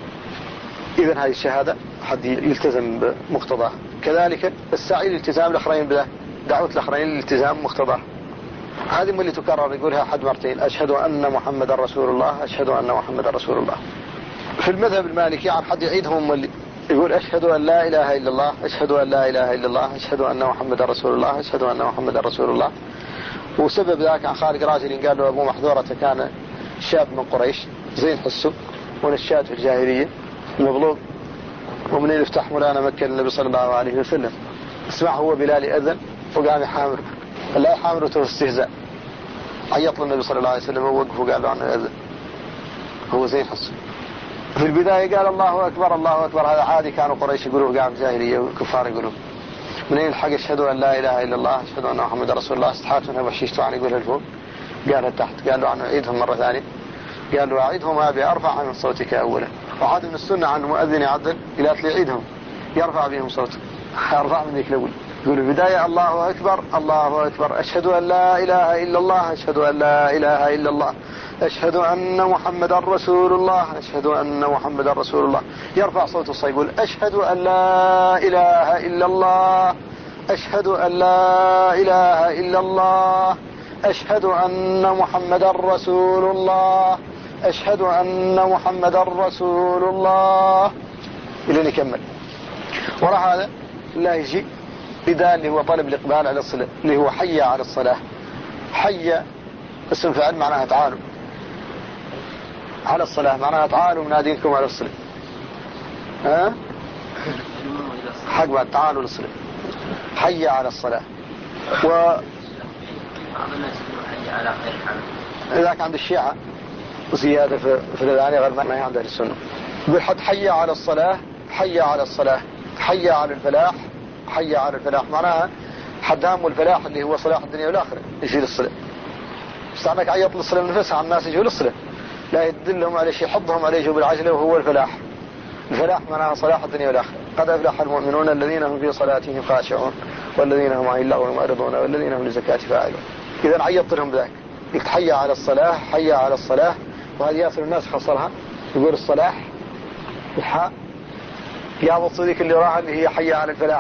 Speaker 1: إذن هذه الشهادة حد يلتزم بمقتضاها. كذلك السعي للالتزام الأخرين بله، دعوة الأخرين للالتزام مقتضاها. هذه اللي تكرر يقولها حد مرتين: أشهد أن محمد رسول الله، أشهد أن محمد رسول الله. في المذهب المالكي عن حد يعيدهم اللي يقول: أشهد أن لا إله إلا الله، أشهد أن لا إله إلا الله، أشهد أن محمد رسول الله، أشهد أن محمد رسول الله. وسبب ذاك عن خالق راجل قال له أبو محذورة كان شاب من قريش زين حسه ونشاد في الجاهلية مظلوم، ومنين يفتح مولانا مكة النبي صلى الله عليه وسلم اسمع هو بلال أذن وقام يحامر، لا يحامره تو استهزاء، عيط النبي صلى الله عليه وسلم ووقف وقال له عنه أذن هو زين حسه. في البداية قال الله أكبر الله أكبر، هذا عادي كانوا قريش يقولوه قام الجاهلية والكفار يقولوه. منين الحق أشهد أن لا إله إلا الله أشهد أن محمد رسول الله استحات منها بحشيشته عن يقولها الفوق قالها تحت. قال له عنه عيدهم مرة ثانية، قال له أعيدهم أبي أرفع من صوتك أولا. وعاد من السنة عن المؤذن يعدل قالت لي عيدهم يرفع بهم صوته أرفع من ذيك الأول. يقول البداية الله أكبر الله أكبر أشهد أن لا إله إلا الله أشهد أن لا إله إلا الله أشهد أن محمد رسول الله أشهد أن محمد رسول الله. يرفع صوته الصيب يقول أشهد أن لا إله إلا الله أشهد أن لا إله إلا الله أشهد أن محمد رسول الله أشهد أن محمد رسول الله إلى نكمل. وراء هذا لا يجي بدال اللي هو طلب الإقبال على الصلاة اللي هو حي على الصلاة. حي اسم فعل معناها تعالوا على الصلاة، معناها تعالوا منادينكم على الصلاة. ها حق بعد تعالوا للصلاة حي على الصلاة. و ذاك عند الشيعة وزيادة في في الأذان غير ما عند أهل السنة. يقول حد حي على الصلاة حي على الصلاة حي على الفلاح حي على الفلاح، معناها حدام الفلاح اللي هو صلاح الدنيا والآخرة يجي للصلاة. بس عنك عيط للصلاة من نفسها عن الناس يجوا للصلاة، لا يدلهم على شيء يحضهم عليه يجوا بالعجلة وهو الفلاح. الفلاح معناها صلاح الدنيا والآخرة. قد أفلح المؤمنون الذين هم في صلاتهم خاشعون والذين هم عن اللغو معرضون والذين هم للزكاة فاعلون. إذا عيط لهم ذاك قلت حي على الصلاة حي على الصلاة. وهذه ياسر الناس خسرها يقول الصلاح الحاء يا صديق اللي راح اللي هي حي على الفلاح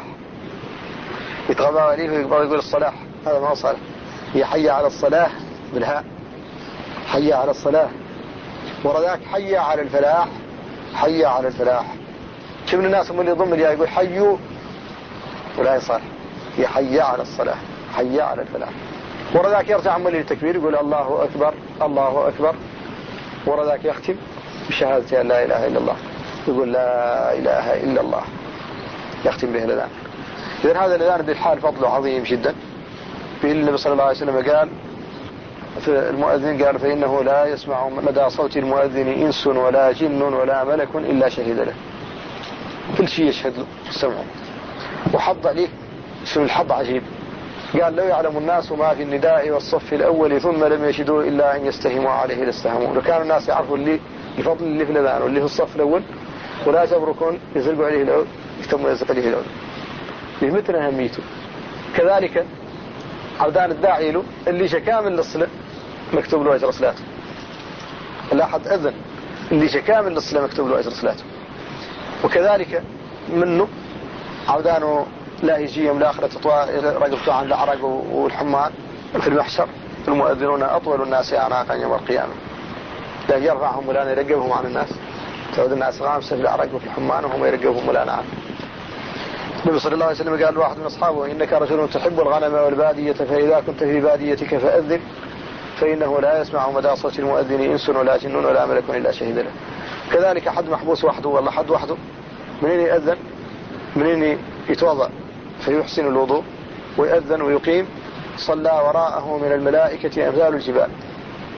Speaker 1: يتغضى عليه ويقبل يقول الصلاح، هذا ما صالح. هي حي على الصلاة بالهاء حي على الصلاة. ورداك حي على الفلاح حي على الفلاح. شو من الناس هم اللي يضم الياء يقول حيوا ولا يصالح، هي حي على الصلاة حي على الفلاح. ورداك يرجع من للتكبير يقول الله أكبر الله أكبر. ورداك يختم بشهادة أن لا إله إلا الله يقول لا إله إلا الله يختم به الأذان. إذن هذا الأذان بالحال فضله عظيم جدا. في النبي صلى الله عليه وسلم قال في المؤذن قال فإنه لا يسمع مدى صوت المؤذن إنس ولا جن ولا ملك إلا شهد له. كل شيء يشهد له سمعه. وحض عليه شو الحض عجيب. قال لو يعلم الناس ما في النداء والصف الأول ثم لم يشهدوا إلا أن يستهموا عليه لاستهموا. لو كانوا الناس يعرفوا اللي الفضل اللي في الأذان واللي في الصف الأول ولا جبركون يزلقوا عليه الأول يتموا يزلق عليه الأول بمثل أهميته. كذلك عودان الداعي له اللي شكامل للصلاة مكتوب له أجر صلاته. لا أحد أذن اللي شكامل للصلاة مكتوب له أجر صلاته. وكذلك منه عودانه لا يجيهم الآخرة رقبته عن العرق والحمان في المحشر. المؤذنون أطول الناس أعناقا يوم القيامة لا يرفعهم ولا يرقبهم عن الناس. تعود الناس غامسة في العرق وفي الحمان وهم يرقبهم ولا نعم. النبي صلى الله عليه وسلم قال لواحد من أصحابه إنك رجل تحب الغنم والبادية فإذا كنت في باديتك فأذن فإنه لا يسمع مدى صوت المؤذن إنس ولا جن ولا ملك إلا شهد له. كذلك حد محبوس وحده والله حد وحده منين يأذن منين يتوضأ فيحسن الوضوء ويأذن ويقيم صلى وراءه من الملائكة أمثال الجبال.